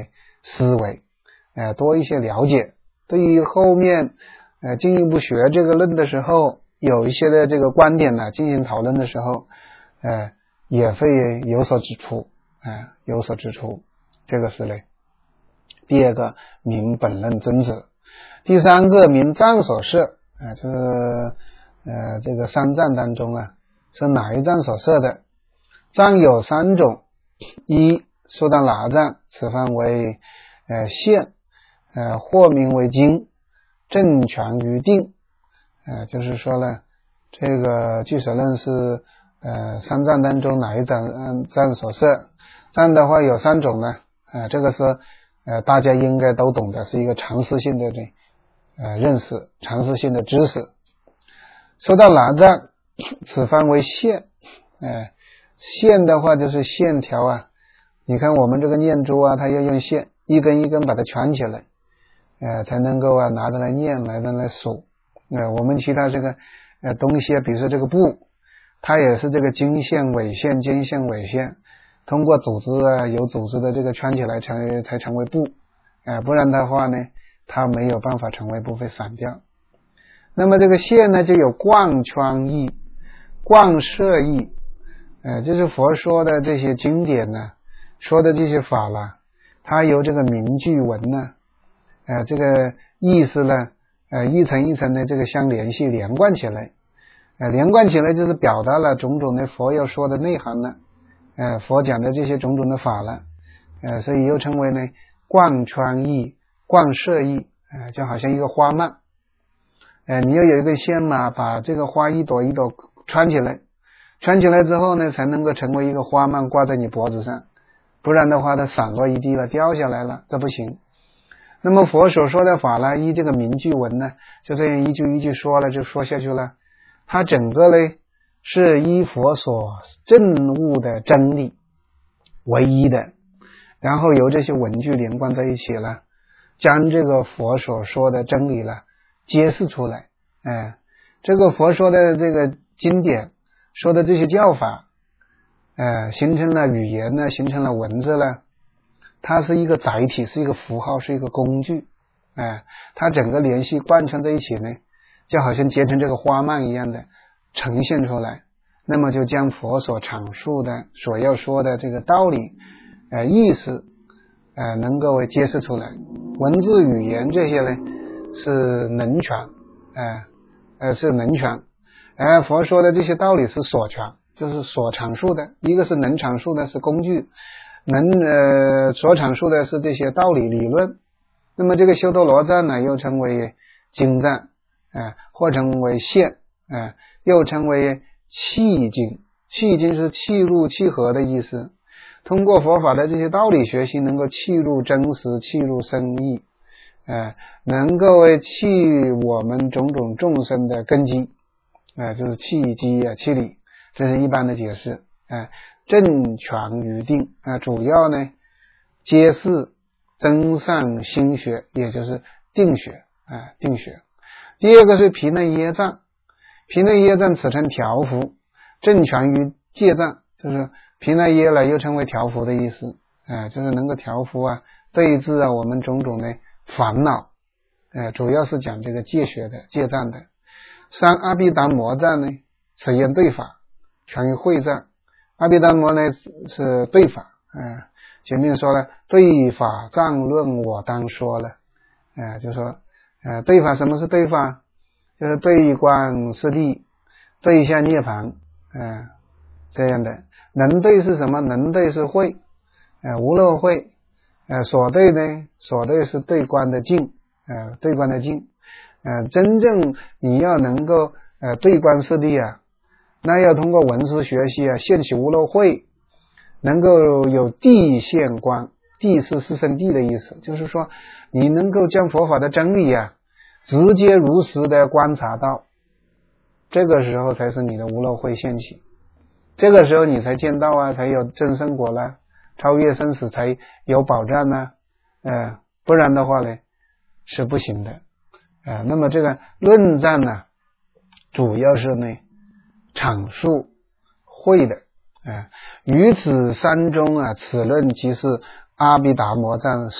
思维，呃，多一些了解，对于后面呃进一步学这个论的时候，有一些的这个观点呢进行讨论的时候，呃，也会有所指出，啊、呃，有所指出，这个是嘞。第二个明本论宗旨，第三个明藏所摄，啊、呃，就是呃这个三藏当中啊，是哪一藏所摄的？藏有三种，一说到哪藏，此番为呃现，呃或名为经，正权于定，呃就是说呢，这个俱舍论是呃三藏当中哪一藏嗯藏所摄？藏的话有三种呢，呃这个是呃大家应该都懂的，是一个常识性的这呃认识，常识性的知识。说到哪藏，此番为线，呃线的话就是线条啊，你看我们这个念珠啊，它要用线一根一根把它圈起来，呃才能够啊拿着来念，拿着来数。呃我们其他这个呃东西啊，比如说这个布，它也是这个经线纬线经线纬线，通过组织啊有组织的这个圈起来才才成为布，呃不然的话呢它没有办法成为布，会散掉。那么这个线呢就有贯圈义、贯摄义，呃就是佛说的这些经典呢，说的这些法了，它由这个名句文呢，呃这个意思呢呃一层一层的这个相联系连贯起来，呃连贯起来就是表达了种种的佛要说的内涵了，呃佛讲的这些种种的法了，呃所以又称为呢贯穿义、贯摄义，呃就好像一个花蔓，呃你要有一根线嘛，把这个花一朵一朵穿起来，穿起来之后呢才能够成为一个花蔓挂在你脖子上，不然的话它散落一地了，掉下来了，这不行。那么佛所说的法呢，依这个名句文呢，就这样一句一句说了就说下去了，它整个呢是依佛所证悟的真理为一的，然后由这些文句连贯在一起了，将这个佛所说的真理了揭示出来。哎，这个佛说的这个经典说的这些教法，呃，形成了语言呢，形成了文字了，它是一个载体，是一个符号，是一个工具，哎、呃，它整个联系贯穿在一起呢，就好像结成这个花蔓一样的呈现出来，那么就将佛所阐述的所要说的这个道理呃意思呃能够揭示出来。文字语言这些呢是能权，呃呃是能权，而佛说的这些道理是所权，就是所阐述的，一个是能阐述的是工具，能呃所阐述的是这些道理理论。那么这个修多罗藏呢又称为经藏，呃或称为线，呃又称为契经，契经是契入契合的意思，通过佛法的这些道理学习，能够契入真实，契入深意，呃能够契我们种种众生的根基，呃就是契机啊契理，这是一般的解释。呃正权于定，呃主要呢揭示真善心学，也就是定学，呃定学。第二个是毗内耶藏，毗内耶藏此称调伏，正权于戒藏，就是毗内耶了又称为调伏的意思，呃就是能够调伏啊对治啊我们种种的烦恼，呃主要是讲这个戒学的戒藏的。三阿毗达摩藏呢此言对法，权于会藏。阿毗达摩呢是对法，呃前面说了对法藏论我当说了，呃就说呃对法，什么是对法？就是对观四谛，对向涅槃，呃这样的。能对是什么？能对是会，呃无漏会，呃所对呢，所对是对观的境，呃对观的境，呃真正你要能够呃对观四谛啊，那要通过文思学习啊，现起无漏会，能够有谛现观，谛是四圣谛的意思，就是说你能够将佛法的真理啊直接如实的观察到，这个时候才是你的无漏会现起，这个时候你才见到啊，才有真正果了，超越生死才有保障呢、啊，呃不然的话呢是不行的。呃那么这个论藏呢主要是呢阐述会的，呃于此三中啊，此论即是阿毗达摩藏摄，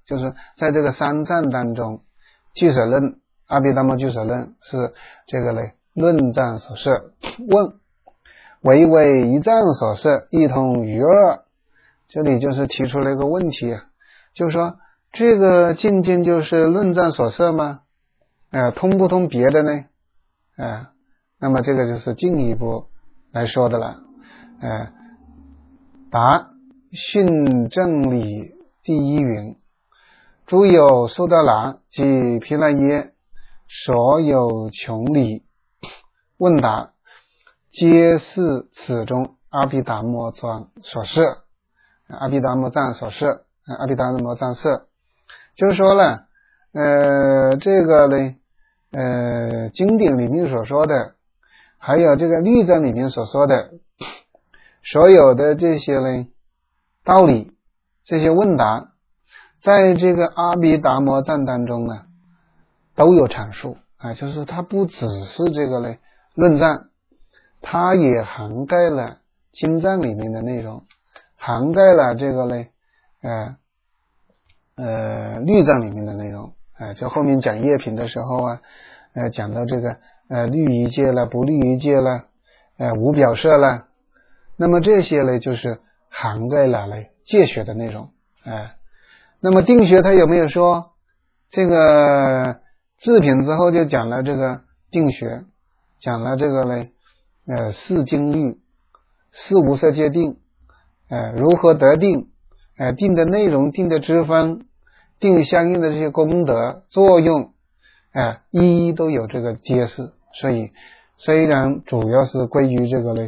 就是在这个三藏当中，俱舍论阿毗达摩俱舍论是这个嘞论藏所摄。问唯为一藏所摄，一通于二，这里就是提出了一个问题啊，就是说这个境界就是论藏所摄吗？呃，通不通别的呢？呃，那么这个就是进一步来说的了。呃，答训正理第一云：诸有苏达那及毗那耶，所有穷理。问答皆是此中阿毗达摩藏所摄，阿毗达摩藏所摄，阿毗达摩藏摄，就是说呢，呃，这个呢，呃，经典里面所说的，还有这个律藏里面所说的，所有的这些呢道理，这些问答，在这个阿毗达摩藏当中呢，都有阐述啊，就是它不只是这个呢论藏，它也涵盖了经藏里面的内容，涵盖了这个呢呃呃律藏里面的内容。呃就后面讲业品的时候啊，呃讲到这个呃律仪戒了，不律仪戒了，呃无表色了，那么这些呢就是涵盖了嘞戒学的内容。呃那么定学它有没有说这个制品之后就讲了这个定学，讲了这个呢呃四经律，四无色界定，呃如何得定，呃定的内容，定的支分，定相应的这些功德作用，呃一一都有这个揭示。所以虽然主要是归于这个呢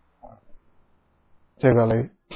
这个呢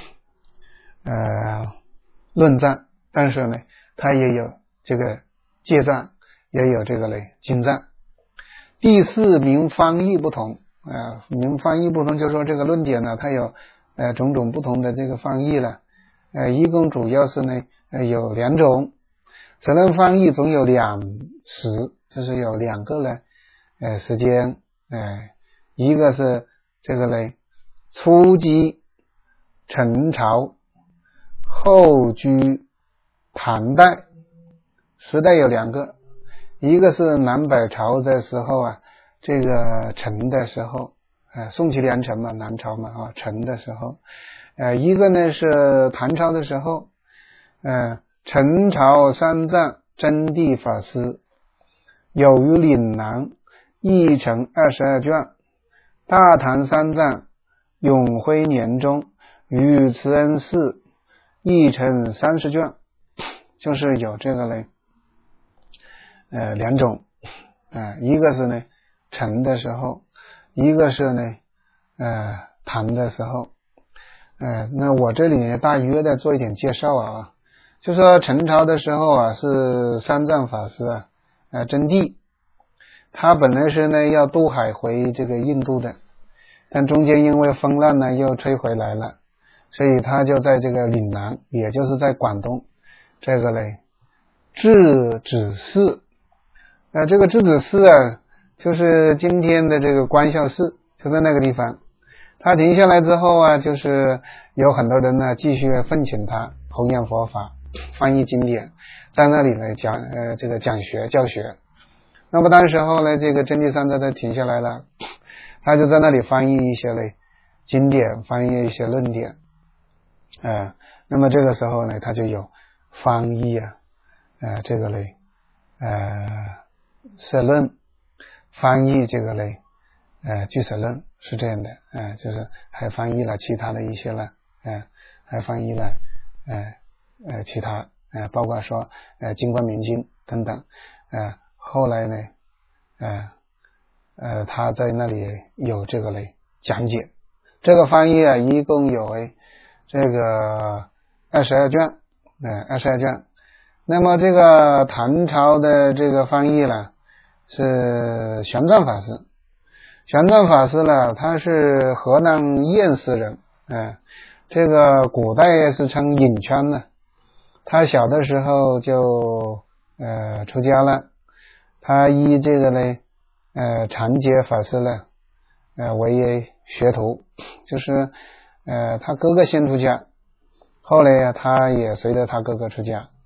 呃论藏，但是呢它也有这个戒藏，也有这个呢经藏。第四名翻译不同，呃名翻译不同就是说这个论点呢它有呃种种不同的这个翻译了，呃一共主要是呢呃有两种，此论翻译总有两时，就是有两个呢呃时间，呃一个是这个呢初期陈朝，后居唐代，时代有两个，一个是南北朝的时候啊，这个陈的时候，呃宋齐梁陈嘛，南朝嘛啊，陈的时候，呃一个呢是唐朝的时候，呃陈朝三藏真谛法师有于岭南译成二十二卷，大唐三藏永徽年中于慈恩寺译成三十卷，就是有这个呢呃两种，呃一个是呢陈的时候，一个是呢呃唐的时候。呃那我这里呢大约的做一点介绍啊，就说陈朝的时候啊是三藏法师啊呃真谛，他本来是呢要渡海回这个印度的，但中间因为风浪呢又吹回来了，所以他就在这个岭南，也就是在广东这个嘞智子寺，呃这个智子寺啊就是今天的这个观孝寺，就在那个地方。他停下来之后啊，就是有很多人呢继续奉请他弘扬佛法，翻译经典，在那里呢讲呃这个讲学教学。那么当时候呢这个真谛三藏他停下来了，他就在那里翻译一些呢经典，翻译一些论点，呃那么这个时候呢他就有翻译啊呃这个呢呃摄论，翻译这个呢呃俱舍论，是这样的，呃就是还翻译了其他的一些了，呃还翻译了呃呃其他呃包括说呃金光明经等等，呃后来呢呃呃他在那里有这个嘞讲解。这个翻译啊一共有诶这个二十二卷，呃二十二卷。那么这个唐朝的这个翻译呢是玄奘法师，玄奘法师呢他是河南偃师人，呃这个古代是称隐圈的，他小的时候就呃出家了，他依这个呢呃长觉法师呢呃为学徒，就是呃他哥哥先出家，后来呀他也随着他哥哥出家，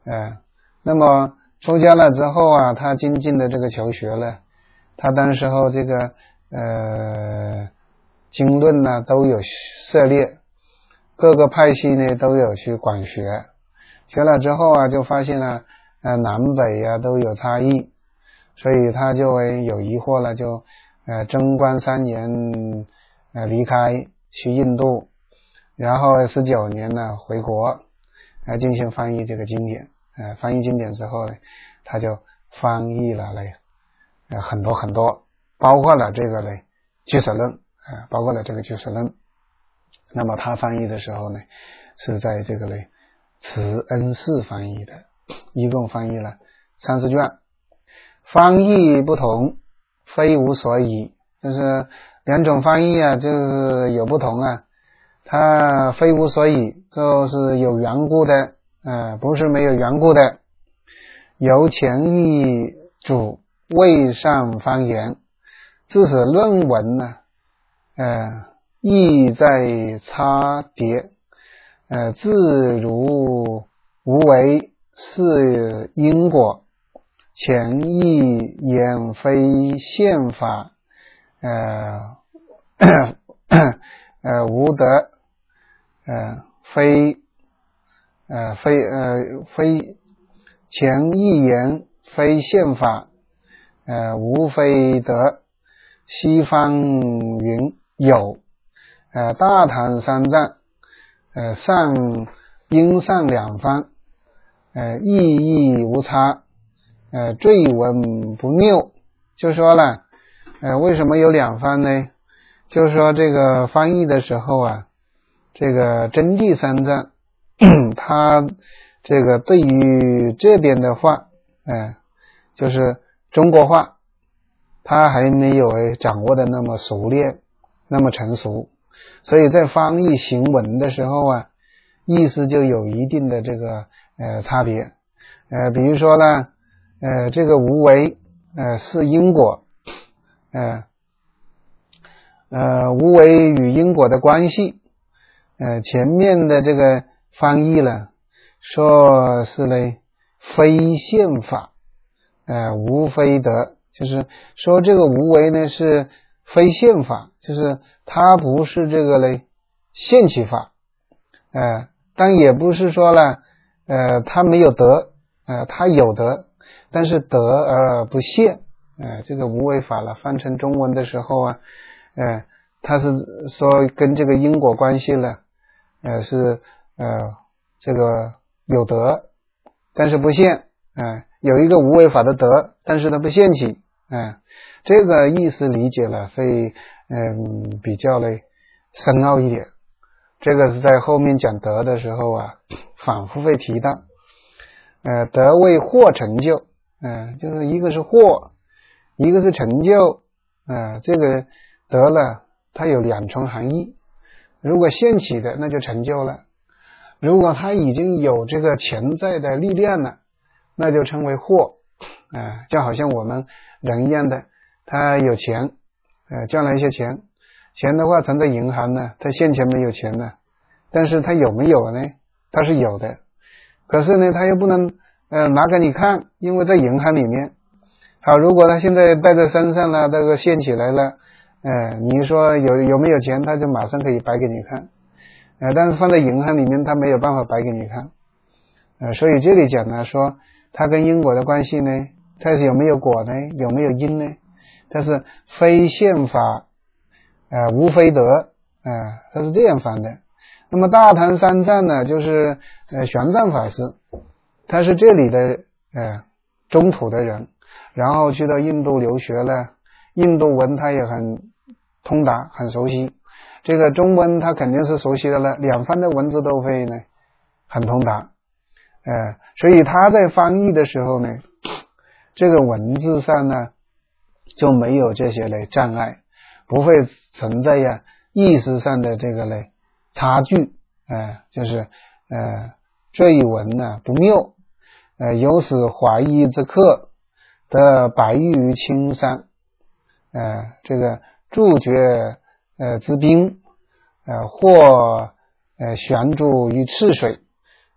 呃，那么出家了之后啊，他精进的这个求学了，他当时候这个呃经论呢都有涉猎，各个派系呢都有去管学，学了之后啊，就发现了呃南北啊都有差异，所以他就会有疑惑了，就呃贞观三年呃离开去印度，然后十九年呢回国来进行翻译这个经典。呃翻译经典之后呢，他就翻译了嘞呃很多很多，包括了这个嘞俱舍论，呃包括了这个俱舍论。那么他翻译的时候呢，是在这个嘞慈恩寺翻译的，一共翻译了三十卷。翻译不同，非无所以，就是两种翻译啊，就是有不同啊。它非无所以，就是有缘故的，呃，不是没有缘故的。由前译主未上翻言，自此论文呢，呃，意在差别，呃，自如无为是因果，前译言非宪法，呃呃无德，呃非呃非呃非前译言非宪法，呃无非德。西方云有，呃大唐三藏，呃上应上两方，呃意义无差，呃坠文不谬。就说了呃为什么有两方呢？就是说这个翻译的时候啊，这个真谛三藏他这个对于这边的话呃就是中国话，他还没有掌握的那么熟练，那么成熟，所以在翻译行文的时候啊，意思就有一定的这个呃差别。呃比如说呢呃这个无为呃是因果，呃呃无为与因果的关系，呃前面的这个翻译了说是嘞非宪法，呃无非德，就是说这个无为呢是非宪法，就是它不是这个嘞宪起法，呃但也不是说了呃它没有德，呃它有德，但是德而不宪，呃这个无为法了翻成中文的时候啊，呃它是说跟这个因果关系了，呃是呃这个有德但是不宪，呃有一个无为法的德，但是它不宪起，嗯，这个意思理解了会嗯比较嘞深奥一点。这个是在后面讲德的时候啊反复会提到，呃德为惑成就，呃就是一个是惑，一个是成就，呃这个德了它有两重含义，如果现起的那就成就了，如果它已经有这个潜在的力量了，那就称为惑，呃就好像我们人一样的，他有钱，呃赚了一些钱，钱的话存在银行呢，他现钱没有钱呢，但是他有没有呢？他是有的，可是呢他又不能呃拿给你看，因为在银行里面。好，如果他现在带在身上了，这个现起来了，呃你说有有没有钱，他就马上可以摆给你看，呃但是放在银行里面他没有办法摆给你看，呃所以这里讲呢说它跟因果的关系呢，它是有没有果呢？有没有因呢？它是非宪法，呃，无非德，呃，它是这样翻的。那么大唐三藏呢，就是呃玄奘法师，他是这里的呃中土的人，然后去到印度留学了，印度文他也很通达，很熟悉。这个中文他肯定是熟悉的了，两方的文字都会呢很通达。呃，所以他在翻译的时候呢，这个文字上呢就没有这些嘞障碍，不会存在呀意识上的这个嘞差距，呃就是呃坠文呢不谬，呃有使华裔之客的白玉于青山，呃这个注绝呃之滨，呃或呃悬注于赤水，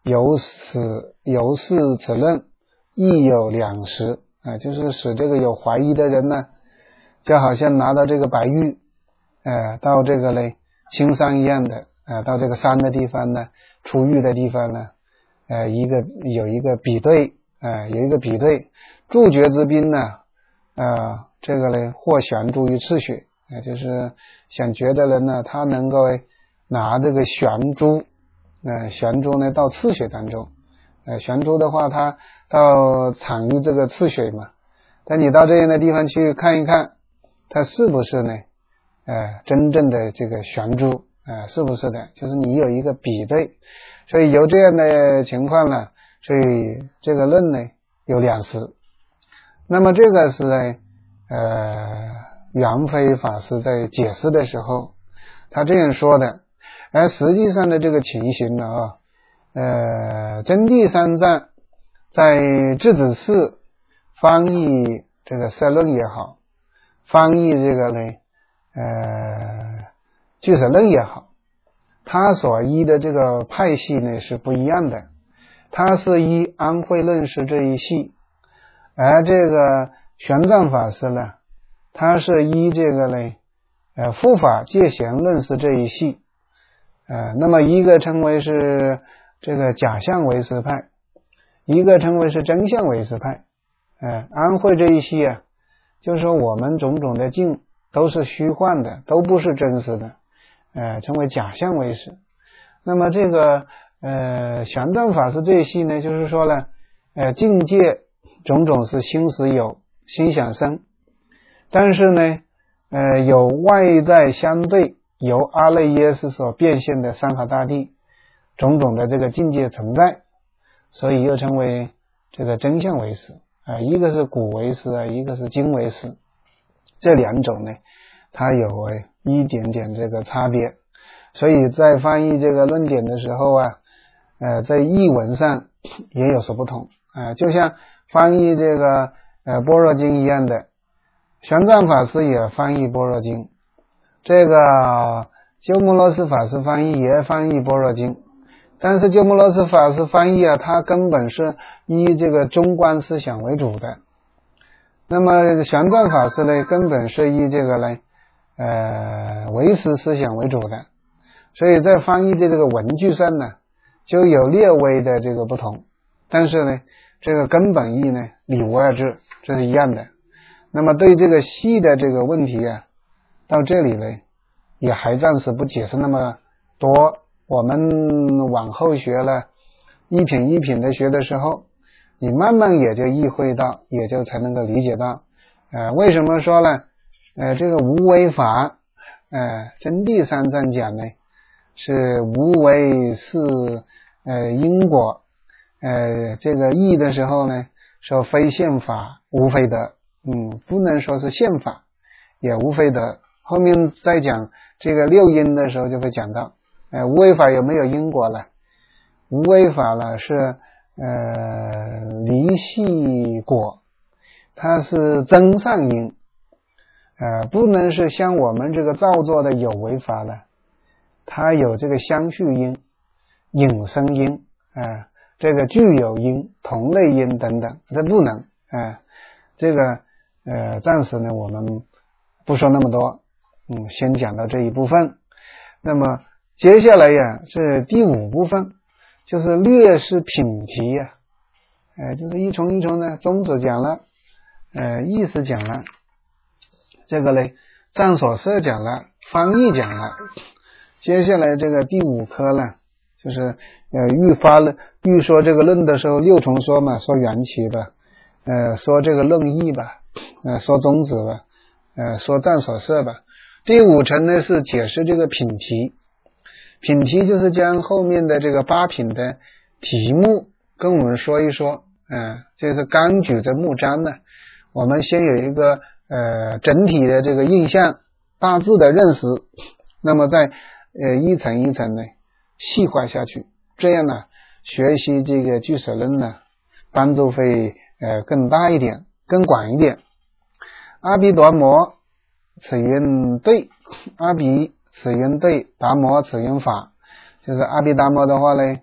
由此由是此论亦有两时啊，就是使这个有怀疑的人呢，就好像拿到这个白玉呃，到这个嘞青山一样的呃，到这个山的地方呢，出玉的地方呢，呃，一个有一个比对呃，有一个比对，注觉之宾呢呃，这个嘞或悬珠于赤血，呃，就是想觉的人呢，他能够拿这个悬珠呃，悬珠呢到赤血当中，呃，悬珠的话它到产于这个赤血嘛，但你到这样的地方去看一看，它是不是呢呃，真正的这个悬珠呃，是不是的，就是你有一个比对，所以有这样的情况呢，所以这个论呢有两时。那么这个是呢呃，元飞法师在解释的时候他这样说的，而实际上的这个情形呢啊，呃，真谛三藏在智子寺翻译这个摄论也好，翻译这个呢呃俱舍论也好，他所依的这个派系呢是不一样的，他是依安慧论师这一系，而这个玄奘法师呢，他是依这个呢呃护法戒贤论师这一系，呃那么一个称为是这个假象唯识派，一个称为是真相唯识派。呃安慧这一系啊，就是说我们种种的境都是虚幻的，都不是真实的，呃称为假象唯识。那么这个呃玄奘法师这一系呢，就是说呢呃境界种种是心实有，心想生，但是呢呃有外在相对由阿赖耶识所变现的山河大地种种的这个境界存在，所以又称为这个真相唯识啊、呃，一个是古唯识啊，一个是今唯识，这两种呢它有一点点这个差别，所以在翻译这个论点的时候啊呃在译文上也有所不同啊、呃，就像翻译这个呃般若经一样的，玄奘法师也翻译般若经，这个鸠摩罗什法师翻译也翻译般若经，但是鸠摩罗什法师翻译啊，他根本是以这个中观思想为主的，那么玄奘法师呢根本是以这个呢呃唯识思想为主的，所以在翻译的这个文句上呢就有略微的这个不同，但是呢这个根本意呢理无二致，这是一样的。那么对这个细的这个问题啊，到这里呢也还暂时不解释那么多，我们往后学了一品一品的学的时候，你慢慢也就意会到，也就才能够理解到呃，为什么说呢呃，这个无为法呃，真谛三藏讲呢是无为是呃因果，呃，这个义的时候呢说非现法无非得，嗯，不能说是现法也无非得，后面再讲这个六因的时候就会讲到呃，无为法有没有因果了，无为法呢是呃离系果，它是增上因，呃，不能是像我们这个造作的有为法了，它有这个相续因、引生因呃这个具有因、同类因等等，这不能呃这个呃暂时呢我们不说那么多，嗯，先讲到这一部分。那么接下来呀是第五部分，就是略是品题呀，呃就是一重一重的宗旨讲了，呃意思讲了，这个嘞藏所摄讲了，翻译讲了，接下来这个第五科呢就是呃预发了预说这个论的时候六重说嘛，说缘起吧，呃说这个论义吧，呃说宗旨吧，呃说藏所摄吧。第五层呢是解释这个品题，品题就是将后面的这个八品的题目跟我们说一说，呃这是纲举着目章呢，我们先有一个呃整体的这个印象，大致的认识，那么再呃一层一层的细化下去，这样呢学习这个俱舍论呢帮助会呃更大一点，更广一点。阿毗达摩此云对，阿毗此云对，达摩此云法，就是阿毗达摩的话呢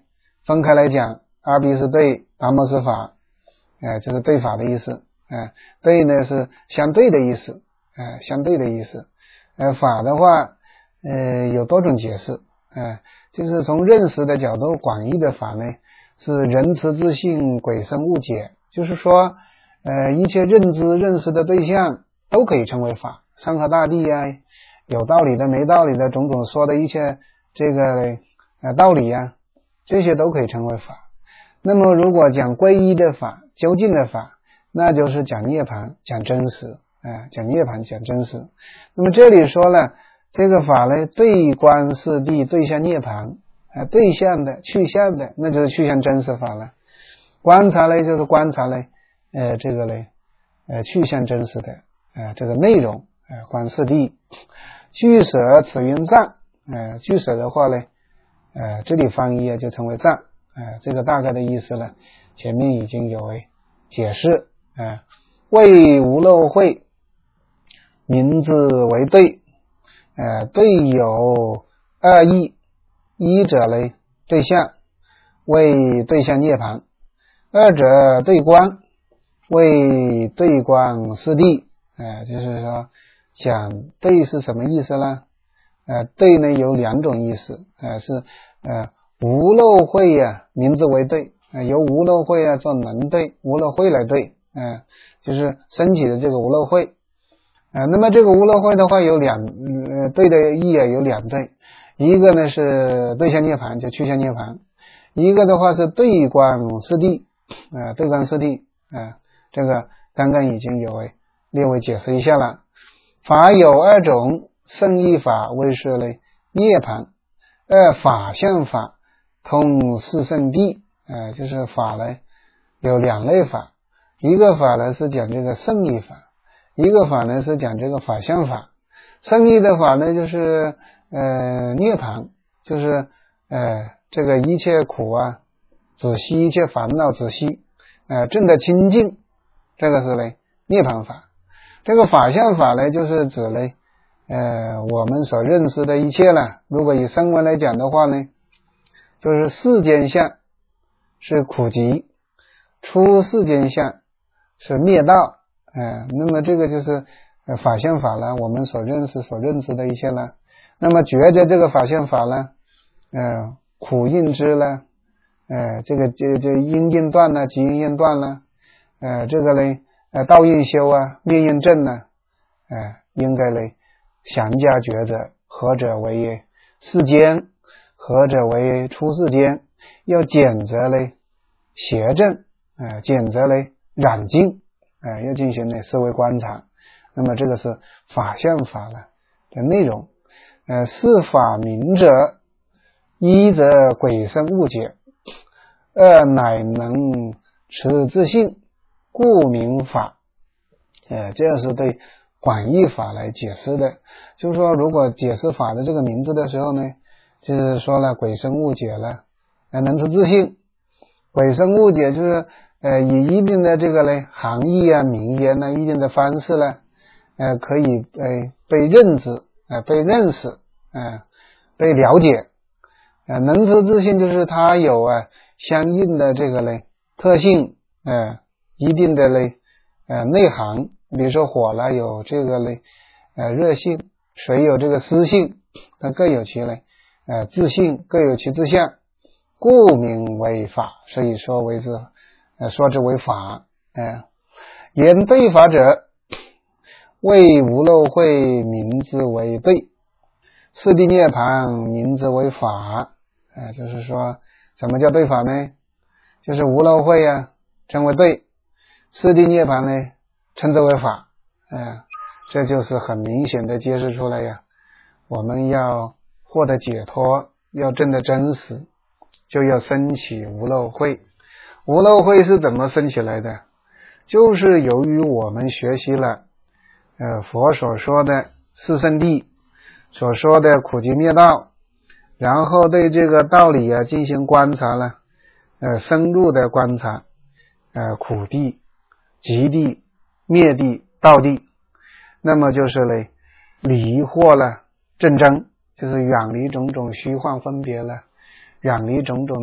分开来讲，阿鼻是对，达摩是法，呃，就是对法的意思，呃，对呢是相对的意思，呃，相对的意思，呃，法的话，呃，有多种解释，呃，就是从认识的角度，广义的法呢是仁慈自信，鬼神物解，就是说，呃，一切认知认识的对象都可以称为法，山河大地啊，有道理的没道理的种种说的一切这个呃道理啊，这些都可以称为法。那么如果讲皈依的法，究竟的法，那就是讲涅槃，讲真实，呃、讲涅槃，讲真实。那么这里说了，这个法呢，对观四谛，对向涅槃，呃、对向的去向的，那就是去向真实法了。观察呢，就是观察呢，呃，这个呢，呃，去向真实的，呃，这个内容，呃，观四谛。俱舍此云藏，呃，俱舍的话呢，呃，这里翻译就成为藏，呃，这个大概的意思呢，前面已经有解释，呃，谓无漏慧，名字为对，呃，对有二义，一者呢对象，为对象涅槃，二者对观，为对观四谛，呃，就是说讲对是什么意思呢？呃，对呢有两种意思，呃，是呃无漏慧啊，名字为对，呃，由无漏慧啊做能对，无漏慧来对，呃，就是升起的这个无漏慧，呃，那么这个无漏慧的话有两呃对的义啊有两对，一个呢是对向涅槃，就去向涅槃，一个的话是对观四谛，呃，对观四谛，呃，这个刚刚已经有略微解释一下了。法有二种，圣义法为是嘞涅槃，二法相法通四圣谛，呃，就是法呢有两类法，一个法呢是讲这个圣义法，一个法呢是讲这个法相法。圣义的法呢就是呃涅槃，就是呃这个一切苦啊止息，一切烦恼止息，呃证得清净，这个是嘞涅槃法。这个法相法呢，就是指呢，呃，我们所认识的一切了。如果以声闻来讲的话呢，就是世间相是苦集，出世间相是灭道，呃，那么这个就是呃法相法了，我们所认识、所认知的一切了。那么觉着这个法相法呢，呃，苦应知了，呃，这个这这因应断了，即因应断了，呃，这个呢。呃，道应修啊，灭应正呢，呃，应该呢，详加抉择，何者为世间，何者为出世间，要检则呢，邪正，呃，检则呢，染净，呃，要进行呢思维观察。那么这个是法相法了的内容。呃，是法明者，一则鬼神误解，二乃能持自性。故名法，呃，这是对广义法来解释的。就是说，如果解释法的这个名字的时候呢，就是说了鬼神误解了，呃，能持自性。鬼神误解就是呃以一定的这个呢含义啊、名言呢、一定的方式呢，呃，可以呃被认知、呃被认识、呃被了解。呃，能持自性就是它有啊相应的这个呢特性，呃。一定的嘞，呃，内涵，比如说火呢有这个嘞，呃，热性，水有这个湿性，它各有其嘞，呃，自性，各有其自相，故名为法，所以说为之，呃，说之为法，呃，言对法者，谓无漏慧名之为对，四谛涅槃名之为法，呃，就是说，什么叫对法呢？就是无漏慧啊，称为对。四谛涅槃呢，称之为法，嗯，这就是很明显的揭示出来呀。我们要获得解脱，要证得真实，就要升起无漏慧。无漏慧是怎么升起来的？就是由于我们学习了，呃，佛所说的四圣谛，所说的苦集灭道，然后对这个道理啊进行观察了，呃，深入的观察，呃，苦谛。极地、灭地、道地，那么就是呢，离惑了正真，就是远离种种虚幻分别了，远离种种的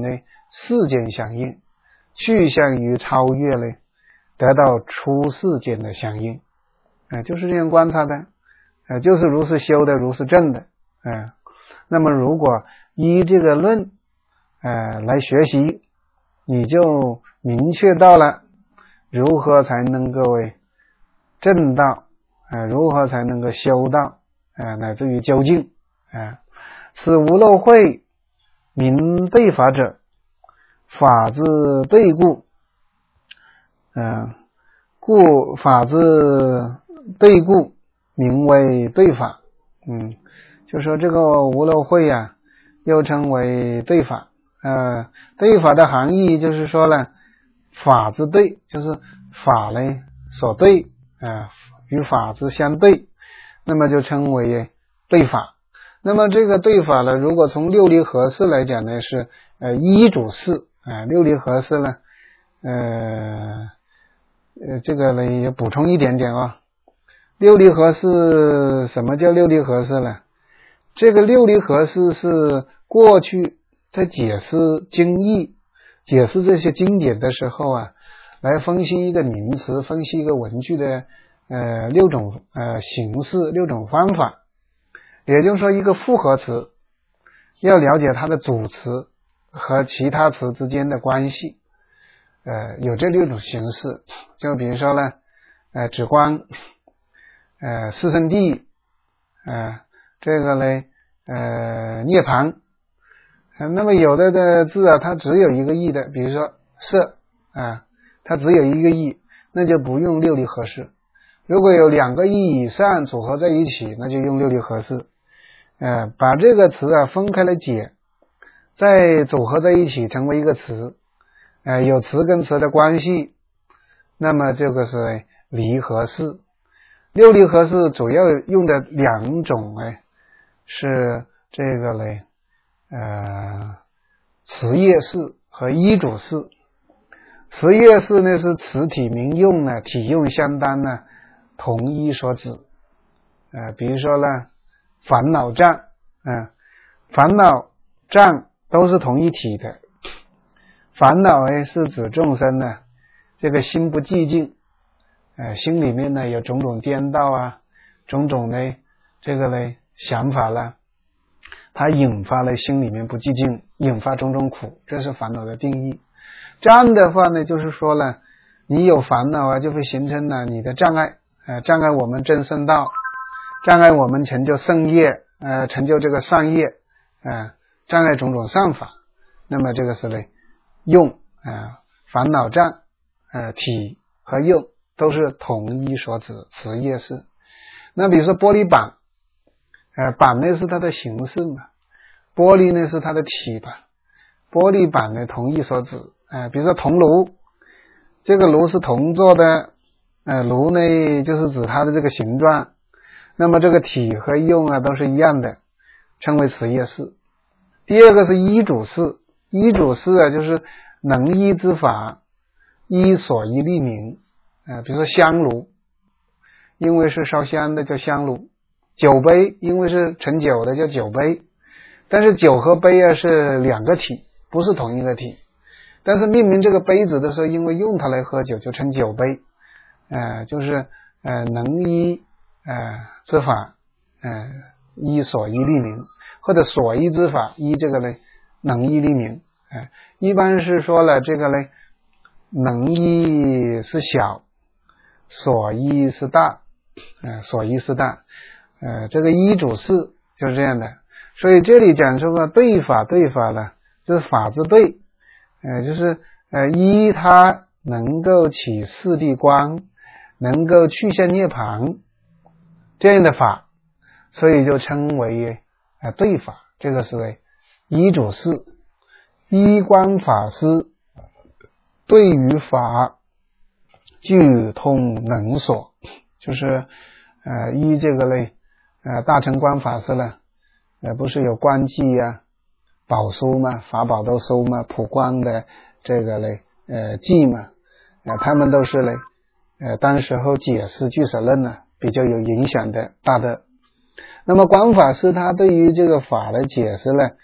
世间相应，趋向于超越呢，得到出世间的相应。呃、就是这样观察的，呃、就是如是修的，如是证的。呃、那么如果依这个论呃来学习，你就明确到了如何才能够为证道，呃，如何才能够修道，呃，乃至于究竟。呃、此无漏慧名对法者，法之对故，呃、故法之对故名为对法。嗯，就说这个无漏慧啊，又称为对法。呃，对法的含义就是说呢，法之对，就是法呢所对，呃，与法之相对，那么就称为对法。那么这个对法呢，如果从六离合释来讲呢，是呃依主释。呃、六离合释呢，呃呃这个呢也补充一点点啊、哦。六离合释，什么叫六离合释呢？这个六离合释是过去在解释经义、解释这些经典的时候啊，来分析一个名词、分析一个文句的呃六种呃形式、六种方法。也就是说，一个复合词要了解它的主词和其他词之间的关系，呃，有这六种形式。就比如说呢，呃，止观，呃，四圣谛，呃，这个呢，呃，涅槃。呃、那么有的的字啊，它只有一个义的，比如说色啊，它只有一个义，那就不用六离合释。如果有两个义以上组合在一起，那就用六离合释。呃，把这个词啊分开来解，再组合在一起成为一个词，呃，有词跟词的关系，那么这个是离合释。六离合释主要用的两种哎，是这个嘞，呃，词业释和依主释。词业释呢是词体名用呢，体用相当呢，同一所指。呃，比如说呢，烦恼障，嗯、呃，烦恼障都是同一体的。烦恼呢是指众生呢，这个心不寂静，呃，心里面呢有种种颠倒啊，种种呢这个呢想法啦，它引发了心里面不寂静，引发种种苦，这是烦恼的定义。障的话呢，就是说呢，你有烦恼啊，就会形成了你的障碍，呃，障碍我们证圣道，障碍我们成就圣业，呃，成就这个善业，呃，障碍种种善法。那么这个是呢，用，呃，烦恼障，呃，体和用都是同一所指，词业释。那比如说玻璃板，呃，板呢是它的形式嘛，玻璃呢是它的体吧，玻璃板呢同一所指。呃，比如说铜炉，这个炉是铜做的，呃，炉呢就是指它的这个形状，那么这个体和用啊都是一样的，称为词业释。第二个是依主释，依主释啊就是能依之法，依所依立名。呃，比如说香炉，因为是烧香的叫香炉；酒杯，因为是盛酒的叫酒杯。但是酒和杯啊是两个体，不是同一个体。但是命名这个杯子的时候，因为用它来喝酒，就称酒杯。呃，就是呃能依呃之法，呃依所依立名，或者所依之法依这个呢能依立名。呃，一般是说了这个呢能依是小，所依是大，呃所依是大，呃这个依主释就是这样的。所以这里讲这个对法，对法呢就是法之对。呃，就是呃，依它能够起四谛光，能够去向涅槃这样的法，所以就称为呃对法。这个是为依主释。依观法师对于法具通能所，就是呃依这个类呃大乘观法师呢，呃不是有观记啊、宝书嘛，法宝都收嘛，普光的这个嘞呃记嘛，呃他们都是嘞呃当时候解释俱舍论呢比较有影响的大德。那么观法师他对于这个法的解释呢，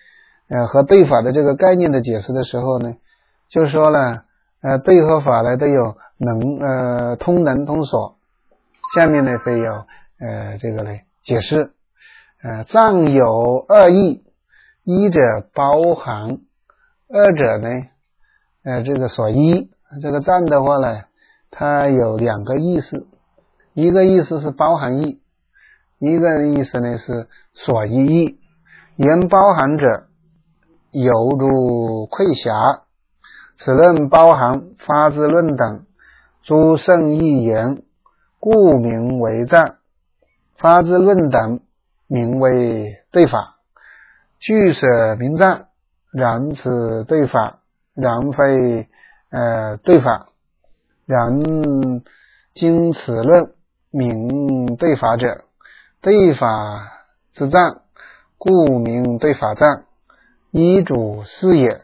呃和对法的这个概念的解释的时候呢，就说了呃对和法呢都有能呃通能通所，下面呢会有呃这个呢解释。呃藏有二义，一者包含，二者呢呃这个所依。这个藏的话呢，它有两个意思，一个意思是包含义，一个意思呢是所依义。言包含者，犹如窥匣，此论包含发之论等诸圣义言，故名为藏。发之论等名为对法，据舍名藏，然此对法，然非呃对法，然经此论名对法者，对法之藏，故名对法藏，依主是也。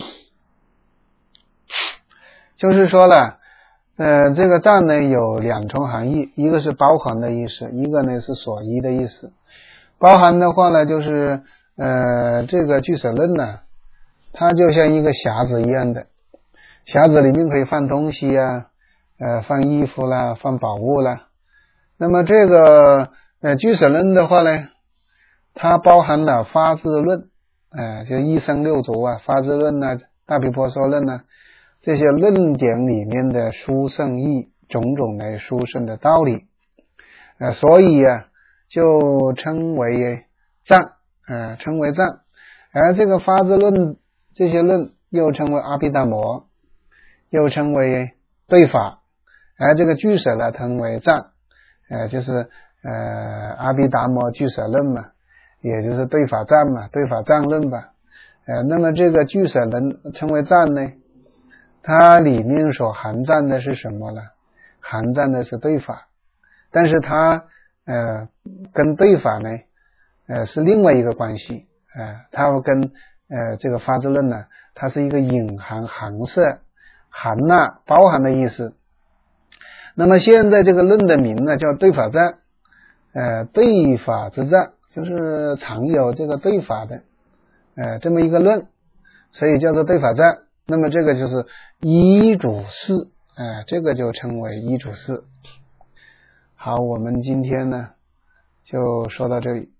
就是说了呃，这个藏呢有两重含义，一个是包含的意思，一个呢是所依的意思。包含的话呢，就是呃，这个俱舍论呢，它就像一个匣子一样的，匣子里面可以放东西啊，呃，放衣服啦，放宝物啦。那么这个呃俱舍论的话呢，它包含了发之论，呃，就一生六足啊，发之论啊，大毗婆娑论啊，这些论点里面的殊胜义，种种的殊胜的道理，呃，所以啊，就称为藏，呃，称为藏。而这个发之论，这些论又称为阿毗达摩，又称为对法，而这个俱舍呢，称为藏，呃，就是呃阿毗达摩俱舍论嘛，也就是对法藏嘛，对法藏论吧。呃，那么这个俱舍论称为藏呢，它里面所含藏的是什么呢？含藏的是对法，但是它呃跟对法呢呃是另外一个关系，呃它跟呃这个发之论呢，它是一个隐含含摄含纳包含的意思。那么现在这个论的名呢叫对法藏，呃对法之藏，就是常有这个对法的呃这么一个论，所以叫做对法藏。那么这个就是依主事，呃这个就称为依主事。好，我们今天呢就说到这里。